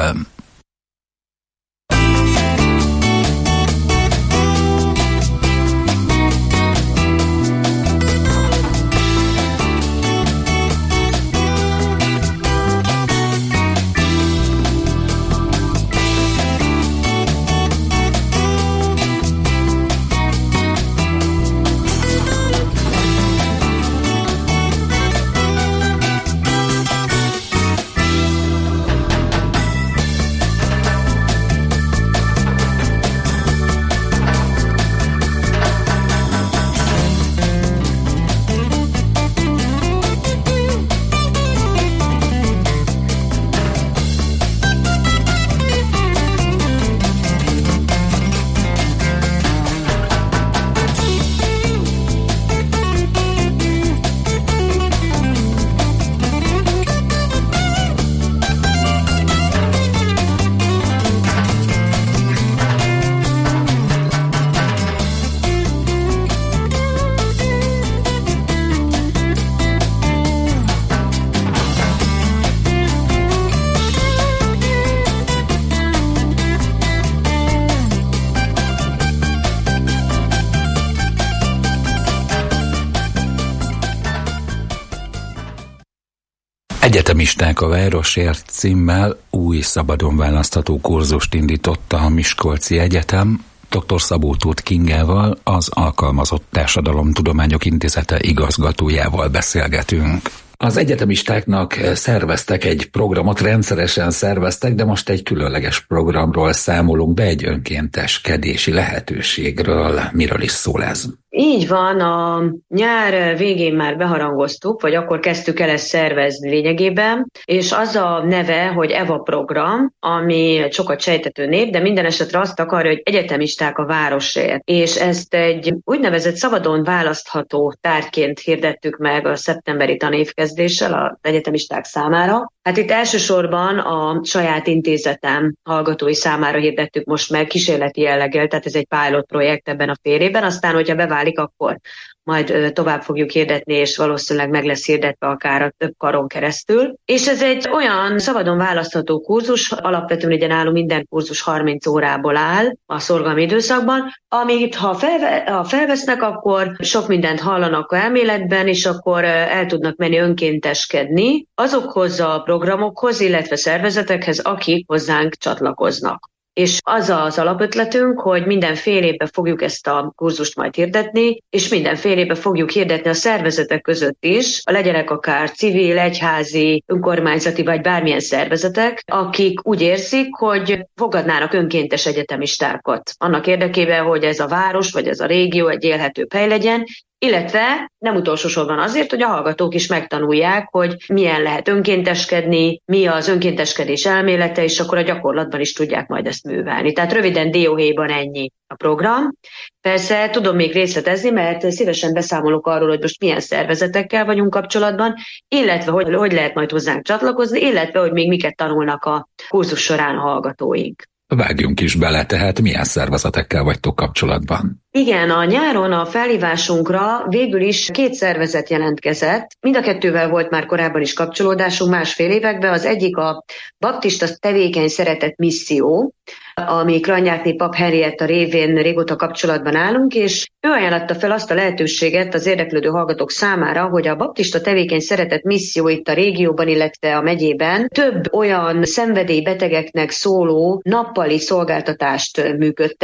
Egyetemisták a városért címmel új szabadon választható kurzust indította a Miskolci Egyetem. dr. Szabó Tóth Kingával, az Alkalmazott Társadalomtudományok Intézete igazgatójával beszélgetünk. Az egyetemistáknak szerveztek egy programot, rendszeresen szerveztek, de most egy különleges programról számolunk be, egy önkénteskedési lehetőségről. Miről is szól ez? Így van, a nyár végén már beharangoztuk, vagy akkor kezdtük el ezt szervezni lényegében, és az a neve, hogy EVA program, ami sokat sejtető név, de minden esetre azt akarja, hogy egyetemisták a városért. És ezt egy úgynevezett szabadon választható tárgyként hirdettük meg a szeptemberi tanévkezdéssel az egyetemisták számára. Hát itt elsősorban a saját intézetem hallgatói számára hirdettük most meg kísérleti jelleggel, tehát ez egy pilot projekt ebben a fél évben, aztán, hogyha beválik, akkor majd tovább fogjuk hirdetni, és valószínűleg meg lesz hirdetve akár a több karon keresztül. És ez egy olyan szabadon választható kurzus, alapvetően ugye nálunk minden kurzus harminc órából áll a szorgalmi időszakban, amit ha, felve, ha felvesznek, akkor sok mindent hallanak elméletben, és akkor el tudnak menni önkénteskedni azokhoz a programokhoz, illetve szervezetekhez, akik hozzánk csatlakoznak. És az az alapötletünk, hogy minden fél évben fogjuk ezt a kurzust majd hirdetni, és minden fél évben fogjuk hirdetni a szervezetek között is, a legyenek akár civil, egyházi, önkormányzati vagy bármilyen szervezetek, akik úgy érzik, hogy fogadnának önkéntes egyetemistákat. Annak érdekében, hogy ez a város vagy ez a régió egy élhetőbb hely legyen, illetve nem utolsó sorban azért, hogy a hallgatók is megtanulják, hogy milyen lehet önkénteskedni, mi az önkénteskedés elmélete, és akkor a gyakorlatban is tudják majd ezt művelni. Tehát röviden dióhéjban ennyi a program. Persze tudom még részletezni, mert szívesen beszámolok arról, hogy most milyen szervezetekkel vagyunk kapcsolatban, illetve hogy, hogy lehet majd hozzánk csatlakozni, illetve hogy még miket tanulnak a kurzus során a hallgatóink. Vágjunk is bele, tehát milyen szervezetekkel vagytok kapcsolatban? Igen, a nyáron a felhívásunkra végül is két szervezet jelentkezett. Mind a kettővel volt már korábban is kapcsolódásunk másfél években. Az egyik a Baptista Tevékeny Szeretet Misszió, ami Kranyákné Pap Henrietta révén régóta kapcsolatban állunk, és ő ajánlotta fel azt a lehetőséget az érdeklődő hallgatók számára, hogy a Baptista Tevékeny Szeretet Misszió itt a régióban, illetve a megyében több olyan szenvedélybetegeknek szóló nappali szolgáltatást működtet,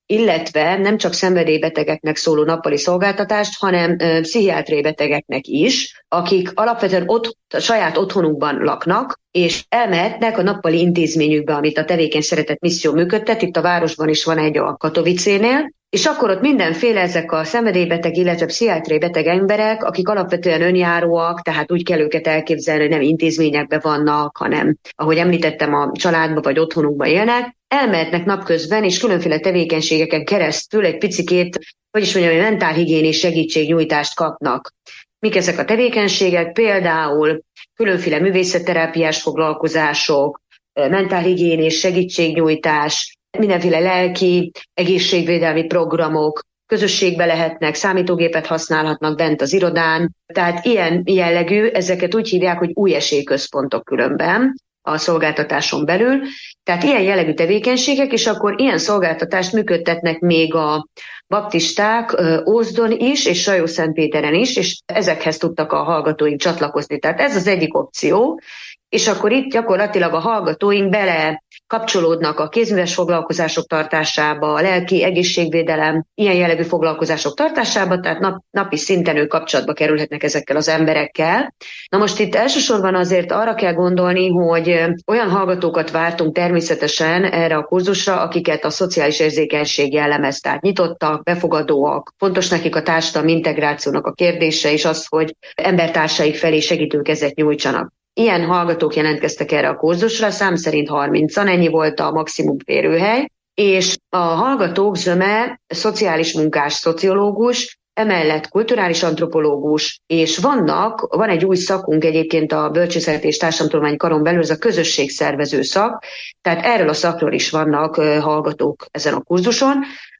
illetve nem csak szenvedélybetegeknek szóló nappali szolgáltatást, hanem pszichiátriai betegeknek is, akik alapvetően ott, a saját otthonukban laknak, és elmehetnek a nappali intézményükbe, amit a Tevékeny Szeretet Misszió működtet, itt a városban is van egy a Katowicénél, és akkor ott mindenféle ezek a szenvedélybeteg, illetve pszichiátriai beteg emberek, akik alapvetően önjáróak, tehát úgy kell őket elképzelni, hogy nem intézményekben vannak, hanem, ahogy említettem, a családba vagy otthonukba élnek, elmehetnek napközben, és különféle tevékenységeken keresztül egy picikét, hogy is mondjam, hogy mentálhigiénés segítségnyújtást kapnak. Mik ezek a tevékenységek? Például különféle művészetterápiás foglalkozások, mentálhigiénés segítségnyújtás, mindenféle lelki, egészségvédelmi programok, közösségbe lehetnek, számítógépet használhatnak bent az irodán, tehát ilyen jellegű, ezeket úgy hívják, hogy új esélyközpontok különben a szolgáltatáson belül, tehát ilyen jellegű tevékenységek, és akkor ilyen szolgáltatást működtetnek még a baptisták Ózdon is, és Sajó-Szentpéteren is, és ezekhez tudtak a hallgatóink csatlakozni. Tehát ez az egyik opció, és akkor itt gyakorlatilag a hallgatóink bele kapcsolódnak a kézműves foglalkozások tartásába, a lelki egészségvédelem, ilyen jellegű foglalkozások tartásába, tehát nap, napi szinten ők kapcsolatba kerülhetnek ezekkel az emberekkel. Na most itt elsősorban azért arra kell gondolni, hogy olyan hallgatókat vártunk természetesen erre a kurzusra, akiket a szociális érzékenység jellemez, tehát nyitottak, befogadóak, fontos nekik a társadalmi integrációnak a kérdése, és az, hogy embertársaik felé segítőkezet nyújtsanak. Ilyen hallgatók jelentkeztek erre a kurzusra, szám szerint harmincan, ennyi volt a maximum férőhely, és a hallgatók zöme szociális munkás, szociológus, emellett kulturális antropológus, és vannak, van egy új szakunk egyébként a Bölcsészet és Társadalomtudományi Karon belül, ez a közösségszervező szak, tehát erről a szakról is vannak hallgatók ezen a kurzuson.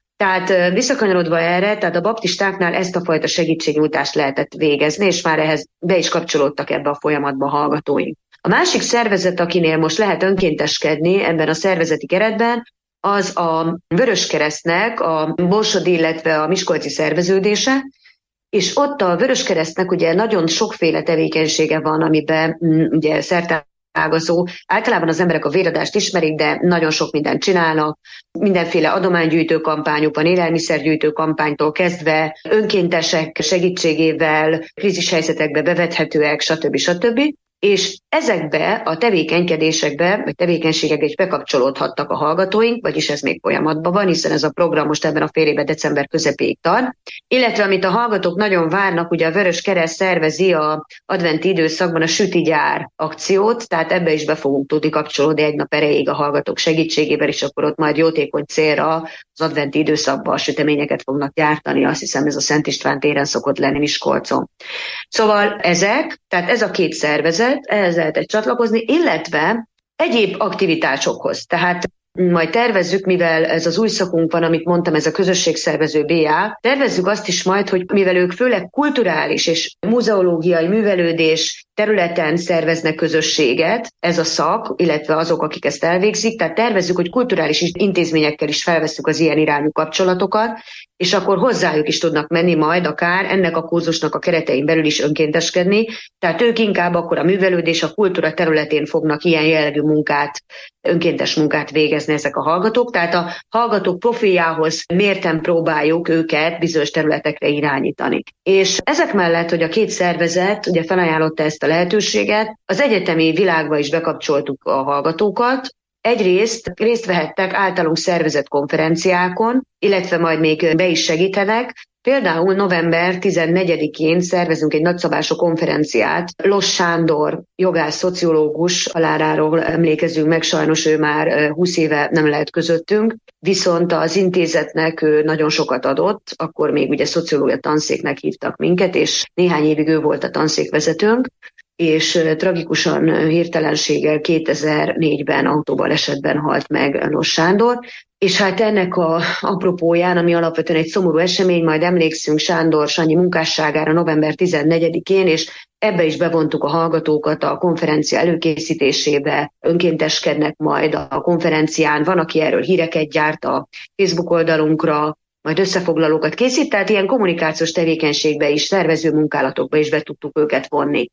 Tehát visszakanyarodva erre, tehát a baptistáknál ezt a fajta segítségnyújtást lehetett végezni, és már ehhez be is kapcsolódtak ebbe a folyamatba a hallgatóink. A másik szervezet, akinél most lehet önkénteskedni ebben a szervezeti keretben, az a Vöröskeresztnek a Borsodi, illetve a miskolci szerveződése, és ott a Vöröskeresztnek ugye nagyon sokféle tevékenysége van, amiben ugye szertágazó. Általában az emberek a véradást ismerik, de nagyon sok mindent csinálnak. Mindenféle adománygyűjtő kampányuk van, élelmiszergyűjtő kampánytól kezdve, önkéntesek segítségével, krízishelyzetekbe bevethetőek, stb. stb. És ezekbe a tevékenykedésekbe, vagy tevékenységekbe is bekapcsolódhattak a hallgatóink, vagyis ez még folyamatban van, hiszen ez a program most ebben a fél évben december közepéig tart. Illetve amit a hallgatók nagyon várnak, ugye a Vöröskereszt szervezi a adventi időszakban a sütigyár akciót, tehát ebbe is be fogunk tudni kapcsolódni egy nap erejéig a hallgatók segítségével, és akkor ott majd jótékony célra az adventi időszakban a süteményeket fognak gyártani, azt hiszem ez a Szent István téren szokott lenni Miskolcon. Szóval ezek, tehát ez a két szervezet, ehhez lehetett csatlakozni, illetve egyéb aktivitásokhoz. Tehát majd tervezzük, mivel ez az új szakunk van, amit mondtam, ez a közösségszervező bé á, tervezzük azt is majd, hogy mivel ők főleg kulturális és muzeológiai művelődés területen szerveznek közösséget, ez a szak, illetve azok, akik ezt elvégzik, tehát tervezzük, hogy kulturális intézményekkel is felvesszük az ilyen irányú kapcsolatokat, és akkor hozzájuk is tudnak menni majd akár ennek a kurzusnak a keretein belül is önkénteskedni, tehát ők inkább akkor a művelődés, a kultúra területén fognak ilyen jellegű munkát, önkéntes munkát végezni ezek a hallgatók, tehát a hallgatók profiljához mérten próbáljuk őket bizonyos területekre irányítani. És ezek mellett, hogy a két szervezet ugye felajánlotta ezt a lehetőséget, az egyetemi világba is bekapcsoltuk a hallgatókat. Egyrészt részt vehettek általunk szervezett konferenciákon, illetve majd még be is segítenek. Például november tizennegyedikén szervezünk egy nagyszabású konferenciát. Loss Sándor, jogász, szociológus, haláláról emlékezünk meg, sajnos ő már húsz éve nem lehet közöttünk, viszont az intézetnek ő nagyon sokat adott, akkor még ugye szociológia tanszéknek hívtak minket, és néhány évig ő volt a tanszékvezetőnk, és tragikusan hirtelenséggel kétezer-négyben autóbalesetben halt meg Loss Sándor, és hát ennek a apropóján, ami alapvetően egy szomorú esemény, majd emlékszünk Sándor Sanyi munkásságára november tizennegyedikén, és ebbe is bevontuk a hallgatókat a konferencia előkészítésébe, önkénteskednek majd a konferencián, van, aki erről híreket gyárt a Facebook oldalunkra, majd összefoglalókat készít, tehát ilyen kommunikációs tevékenységbe is, szervező munkálatokba is be tudtuk őket vonni.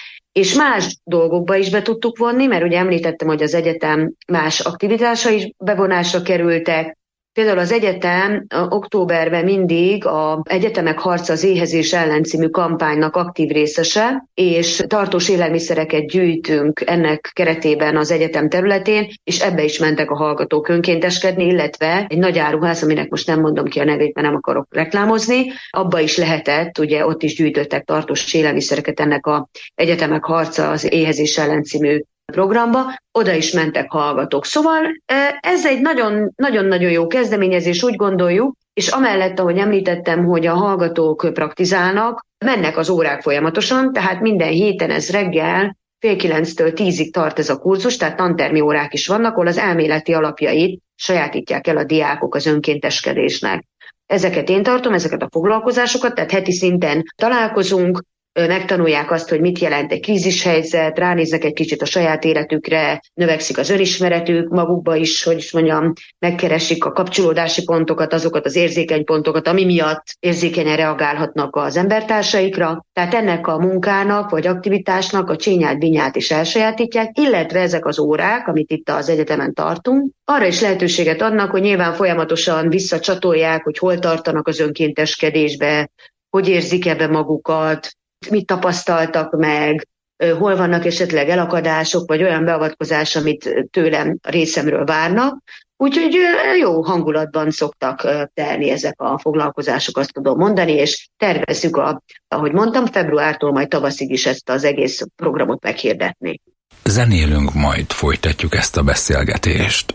És más dolgokba is be tudtuk vonni, mert ugye említettem, hogy az egyetem más aktivitásai is bevonásra kerültek, Például az egyetem októberben mindig az Egyetemek harca az éhezés ellen című kampánynak aktív részese, és tartós élelmiszereket gyűjtünk ennek keretében az egyetem területén, és ebbe is mentek a hallgatók önkénteskedni, illetve egy nagy áruház, aminek most nem mondom ki a nevét, mert nem akarok reklámozni, abba is lehetett, ugye ott is gyűjtöttek tartós élelmiszereket ennek az Egyetemek harca az éhezés ellen című programba, oda is mentek hallgatók. Szóval ez egy nagyon-nagyon jó kezdeményezés, úgy gondoljuk, és amellett, ahogy említettem, hogy a hallgatók praktizálnak, mennek az órák folyamatosan, tehát minden héten ez reggel fél kilenctől tízig tart ez a kurzus, tehát tantermi órák is vannak, ahol az elméleti alapjait sajátítják el a diákok az önkénteskedésnek. Ezeket én tartom, ezeket a foglalkozásokat, tehát heti szinten találkozunk, megtanulják azt, hogy mit jelent egy krízishelyzet, ránéznek egy kicsit a saját életükre, növekszik az önismeretük, magukba is, hogy is mondjam, megkeresik a kapcsolódási pontokat, azokat az érzékeny pontokat, ami miatt érzékenyen reagálhatnak az embertársaikra. Tehát ennek a munkának vagy aktivitásnak a csínyát-binyát is elsajátítják, illetve ezek az órák, amit itt az egyetemen tartunk, arra is lehetőséget adnak, hogy nyilván folyamatosan visszacsatolják, hogy hol tartanak az önkénteskedésbe, hogy érzik ebbe magukat, mit tapasztaltak meg, hol vannak esetleg elakadások, vagy olyan beavatkozás, amit tőlem részemről várnak. Úgyhogy jó hangulatban szoktak telni ezek a foglalkozások, azt tudom mondani, és tervezzük, a, ahogy mondtam, februártól majd tavaszig is ezt az egész programot meghirdetni. Zenélünk, majd folytatjuk ezt a beszélgetést.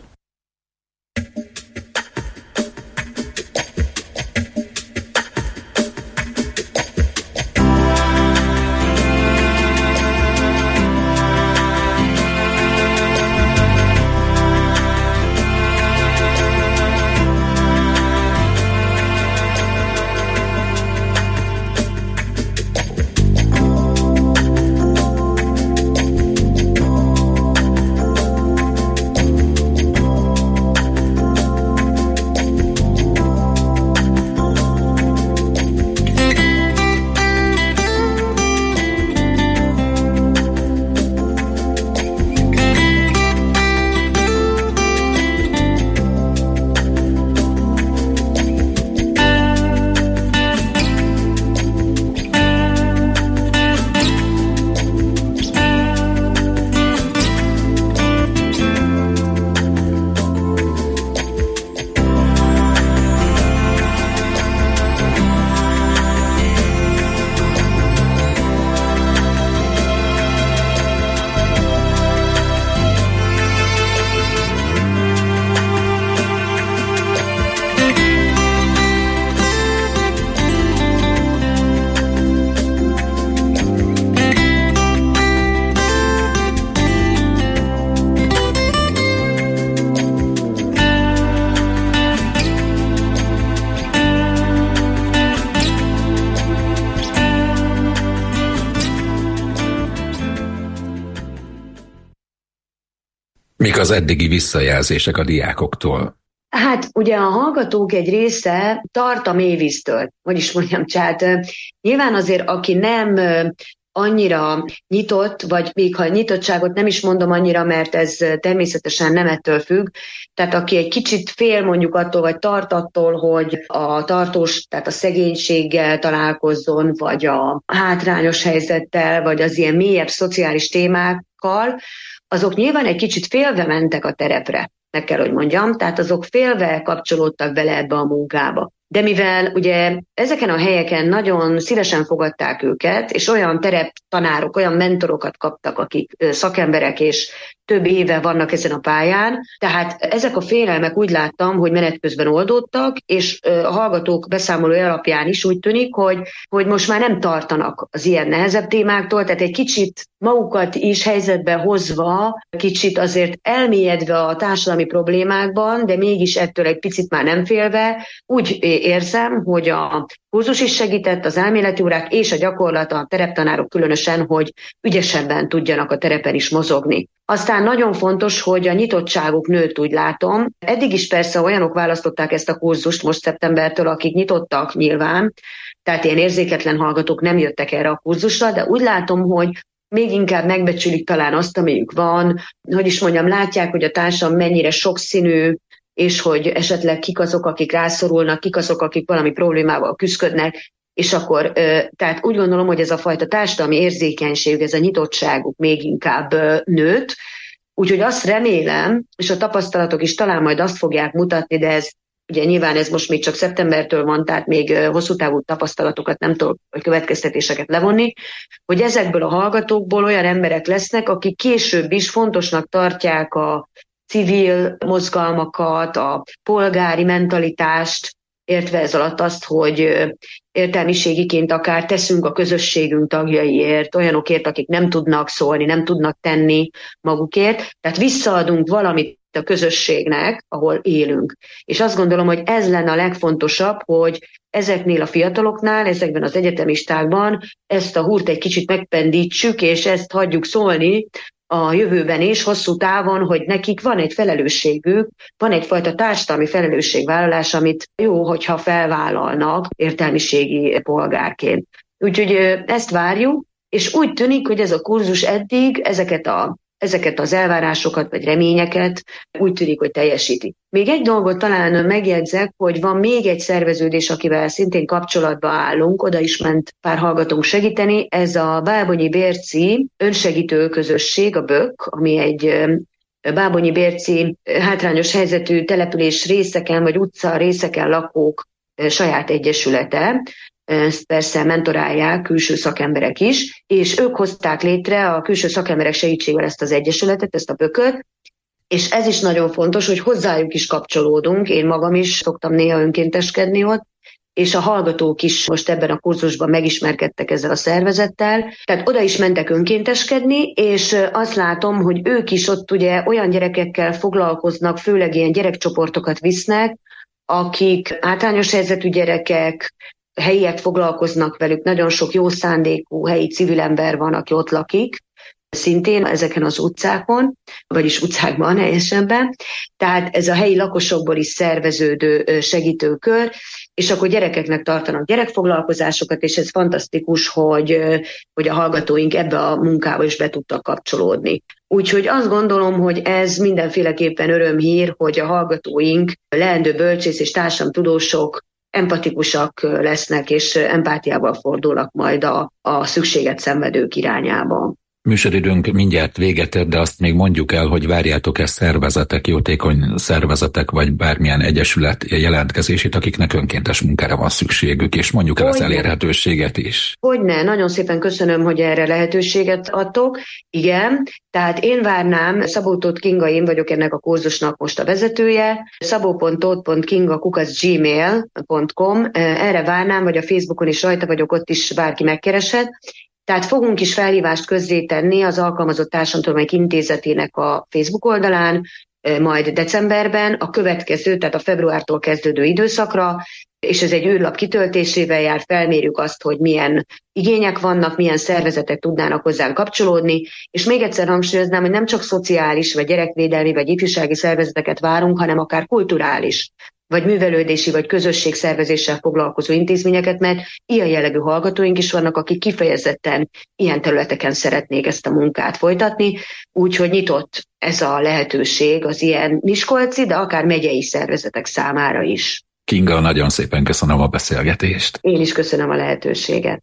Mik az eddigi visszajelzések a diákoktól? Hát ugye a hallgatók egy része tart a mélyvíztől, hogy is mondjam, tehát nyilván azért, aki nem annyira nyitott, vagy még ha nyitottságot nem is mondom annyira, mert ez természetesen nem ettől függ, tehát aki egy kicsit fél mondjuk attól, vagy tart attól, hogy a tartós, tehát a szegénységgel találkozzon, vagy a hátrányos helyzettel, vagy az ilyen mélyebb szociális témákkal, azok nyilván egy kicsit félve mentek a terepre, meg kell, hogy mondjam, tehát azok félve kapcsolódtak bele ebbe a munkába. De mivel ugye ezeken a helyeken nagyon szívesen fogadták őket, és olyan tereptanárok, olyan mentorokat kaptak, akik szakemberek és több éve vannak ezen a pályán, tehát ezek a félelmek úgy láttam, hogy menet közben oldódtak, és a hallgatók beszámolói alapján is úgy tűnik, hogy, hogy most már nem tartanak az ilyen nehezebb témáktól, tehát egy kicsit magukat is helyzetbe hozva, kicsit azért elmélyedve a társadalmi problémákban, de mégis ettől egy picit már nem félve, úgy érzem, hogy a kurzus is segített, az elméleti órák és a gyakorlat, a tereptanárok különösen, hogy ügyesebben tudjanak a terepen is mozogni. Aztán nagyon fontos, hogy a nyitottságuk nőtt, úgy látom. Eddig is persze olyanok választották ezt a kurzust most szeptembertől, akik nyitottak nyilván, tehát ilyen érzéketlen hallgatók nem jöttek erre a kurzusra, de úgy látom, hogy még inkább megbecsülik talán azt, amelyük van, hogy is mondjam, látják, hogy a társadalom mennyire sokszínű, és hogy esetleg kik azok, akik rászorulnak, kik azok, akik valami problémával küzdködnek, és akkor, tehát úgy gondolom, hogy ez a fajta társadalmi érzékenység, ez a nyitottságuk még inkább nőtt, úgyhogy azt remélem, és a tapasztalatok is talán majd azt fogják mutatni, de ez ugye nyilván ez most még csak szeptembertől van, tehát még hosszú távú tapasztalatokat nem tudok, vagy következtetéseket levonni, hogy ezekből a hallgatókból olyan emberek lesznek, akik később is fontosnak tartják a civil mozgalmakat, a polgári mentalitást, értve ez alatt azt, hogy értelmiségiként akár teszünk a közösségünk tagjaiért, olyanokért, akik nem tudnak szólni, nem tudnak tenni magukért, tehát visszaadunk valamit a közösségnek, ahol élünk. És azt gondolom, hogy ez lenne a legfontosabb, hogy ezeknél a fiataloknál, ezekben az egyetemistákban ezt a húrt egy kicsit megpendítsük, és ezt hagyjuk szólni a jövőben is, hosszú távon, hogy nekik van egy felelősségük, van egyfajta társadalmi felelősségvállalás, amit jó, hogyha felvállalnak értelmiségi polgárként. Úgyhogy ezt várjuk, és úgy tűnik, hogy ez a kurzus eddig ezeket a ezeket az elvárásokat vagy reményeket úgy tűnik, hogy teljesíti. Még egy dolgot talán megjegyzek, hogy van még egy szerveződés, akivel szintén kapcsolatba állunk, oda is ment pár hallgatónk segíteni, ez a Bábonyi-Bérci önsegítő közösség, a BÖK, ami egy Bábonyi-Bérci hátrányos helyzetű település részeken vagy utca részeken lakók saját egyesülete. Ezt persze mentorálják külső szakemberek is, és ők hozták létre a külső szakemberek segítségével ezt az egyesületet, ezt a bököt, és ez is nagyon fontos, hogy hozzájuk is kapcsolódunk, én magam is szoktam néha önkénteskedni ott, és a hallgatók is most ebben a kurzusban megismerkedtek ezzel a szervezettel, tehát oda is mentek önkénteskedni, és azt látom, hogy ők is ott ugye olyan gyerekekkel foglalkoznak, főleg ilyen gyerekcsoportokat visznek, akik hátrányos helyzetű gyerekek, helyiek foglalkoznak velük, nagyon sok jó szándékú helyi civil ember van, aki ott lakik, szintén ezeken az utcákon, vagyis utcákban helyesebben. Tehát ez a helyi lakosokból is szerveződő segítőkör, és akkor gyerekeknek tartanak gyerekfoglalkozásokat, és ez fantasztikus, hogy, hogy a hallgatóink ebbe a munkába is be tudtak kapcsolódni. Úgyhogy azt gondolom, hogy ez mindenféleképpen örömhír, hogy a hallgatóink, leendő bölcsész és társadalomtudósok empatikusak lesznek, és empátiával fordulnak majd a, a szükséget szenvedők irányába. Műsoridőnk mindjárt véget ér, de azt még mondjuk el, hogy várjátok-e szervezetek, jótékony szervezetek, vagy bármilyen egyesület jelentkezését, akiknek önkéntes munkára van szükségük, és mondjuk el az elérhetőséget is. Hogyne, nagyon szépen köszönöm, hogy erre lehetőséget adtok. Igen, tehát én várnám, Szabó Tóth Kinga, én vagyok ennek a kurzusnak most a vezetője, szabó pont tóth pont kinga kukac gmail pont com, erre várnám, vagy a Facebookon is rajta vagyok, ott is bárki megkereshet. Tehát fogunk is felhívást közzétenni az Alkalmazott Társadalomtudományok Intézetének a Facebook oldalán, majd decemberben, a következő, tehát a februártól kezdődő időszakra, és ez egy űrlap kitöltésével jár, felmérjük azt, hogy milyen igények vannak, milyen szervezetek tudnának hozzánk kapcsolódni, és még egyszer hangsúlyoznám, hogy nem csak szociális, vagy gyerekvédelmi, vagy ifjúsági szervezeteket várunk, hanem akár kulturális, vagy művelődési, vagy közösségszervezéssel foglalkozó intézményeket, mert ilyen jellegű hallgatóink is vannak, akik kifejezetten ilyen területeken szeretnék ezt a munkát folytatni, úgyhogy nyitott ez a lehetőség az ilyen miskolci, de akár megyei szervezetek számára is. Kinga, nagyon szépen köszönöm a beszélgetést. Én is köszönöm a lehetőséget.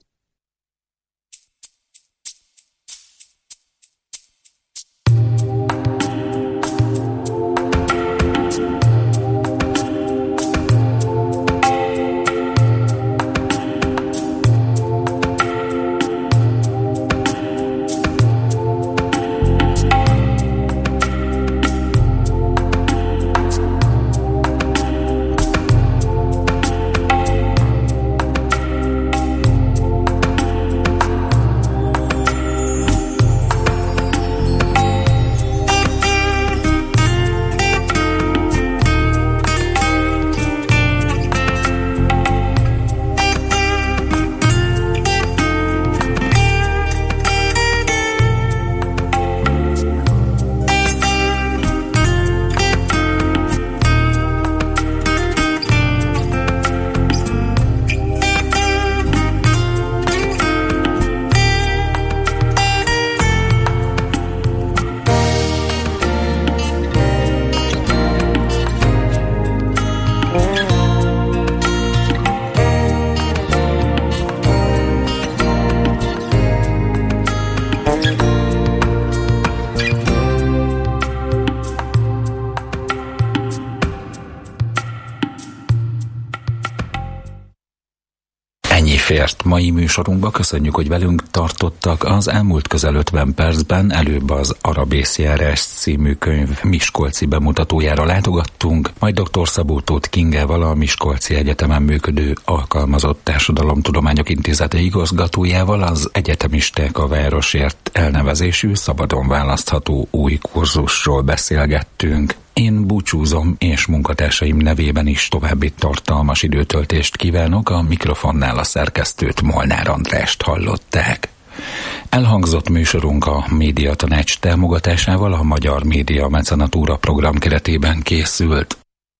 fért. Mai műsorunkba köszönjük, hogy velünk tartottak. Az elmúlt közel ötven percben előbb az Arabészjárás című könyv miskolci bemutatójára látogattunk, majd dr. Szabó Tóth Kingával, a Miskolci Egyetemen működő Alkalmazott Társadalomtudományok Intézete igazgatójával az Egyetemisták a Városért elnevezésű szabadon választható új kurzusról beszélgettünk. Én búcsúzom, és munkatársaim nevében is további tartalmas időtöltést kívánok. A mikrofonnál a szerkesztőt, Molnár Andrást hallották. Elhangzott műsorunk a Médiatanács támogatásával a Magyar Média Mecenatúra program keretében készült.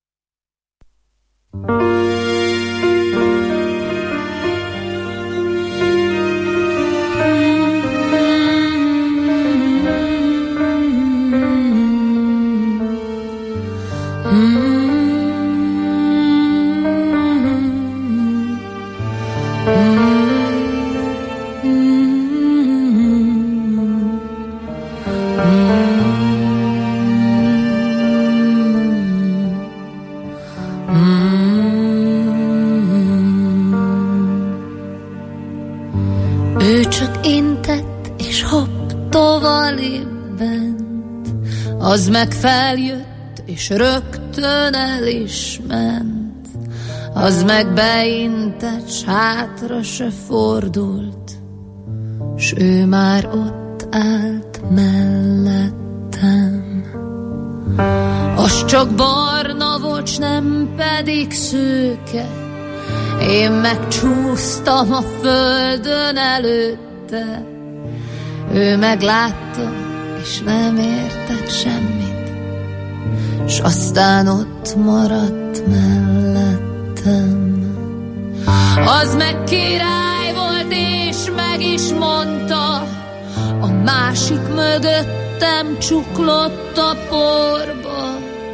Ő csak intett, és hopp, tovább bent, az meg feljött, és rögtön el is ment, az meg beintett, s hátra se fordult, s ő már ott állt mellettem. Az csak barna volt, s nem pedig szőke, én megcsúsztam a földön előtte. Ő meglátta, és nem értett semmit, s aztán ott maradt mellettem. Az meg király volt, és meg is mondta, a másik mögöttem csuklott a porba.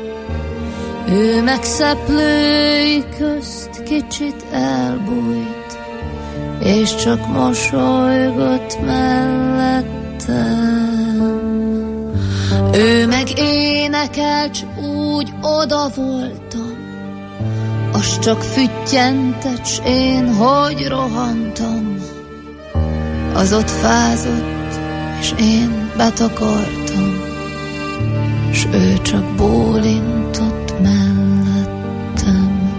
Ő meg szeplői közt kicsit elbújt, és csak mosolygott mellettem. Ő meg énekelt, s úgy oda voltam, az csak füttyentett, s én hogy rohantam. Az ott fázott, és én betakartam, s ő csak bólintott mellettem.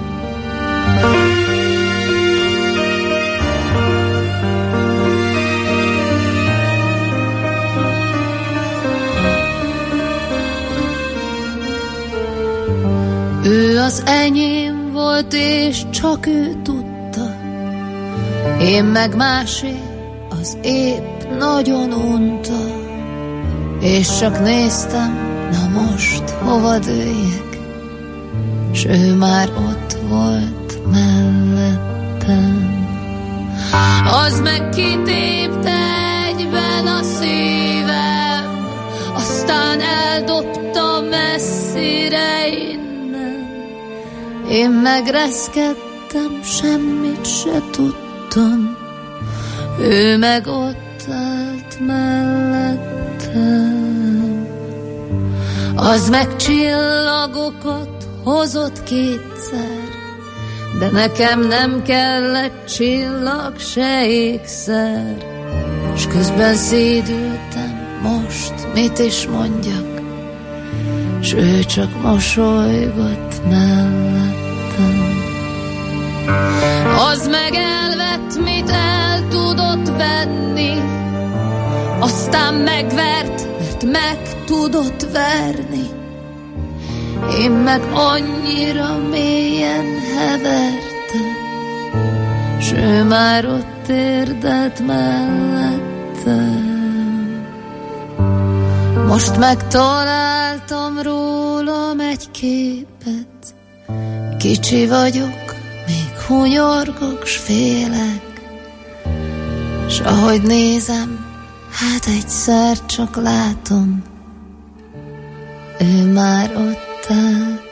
Ő az enyém volt, és csak ő tudta, én meg másé, az épp nagyon unta, és csak néztem, na most hova dőljek, s ő már ott volt mellettem. Az meg kitépte egyben a szívem, aztán eldobta messzire innen. Én megreszkedtem, semmit se tudtam, ő meg ott állt mellettem. Az meg csillagokat hozott kétszer, de nekem nem kellett csillag se ékszer. S közben szédültem, most mit is mondjak, s ő csak mosolygott mellettem. Az meg elvett, mit el tudott venni, aztán megvert, mert meg tudott verni. Én meg annyira mélyen hevertem, s ő már ott érdett mellettem. Most megtaláltam rólam egy képet, kicsi vagyok, még hunyorgok, s félek, s ahogy nézem, hát egyszer csak látom, ő már ott áll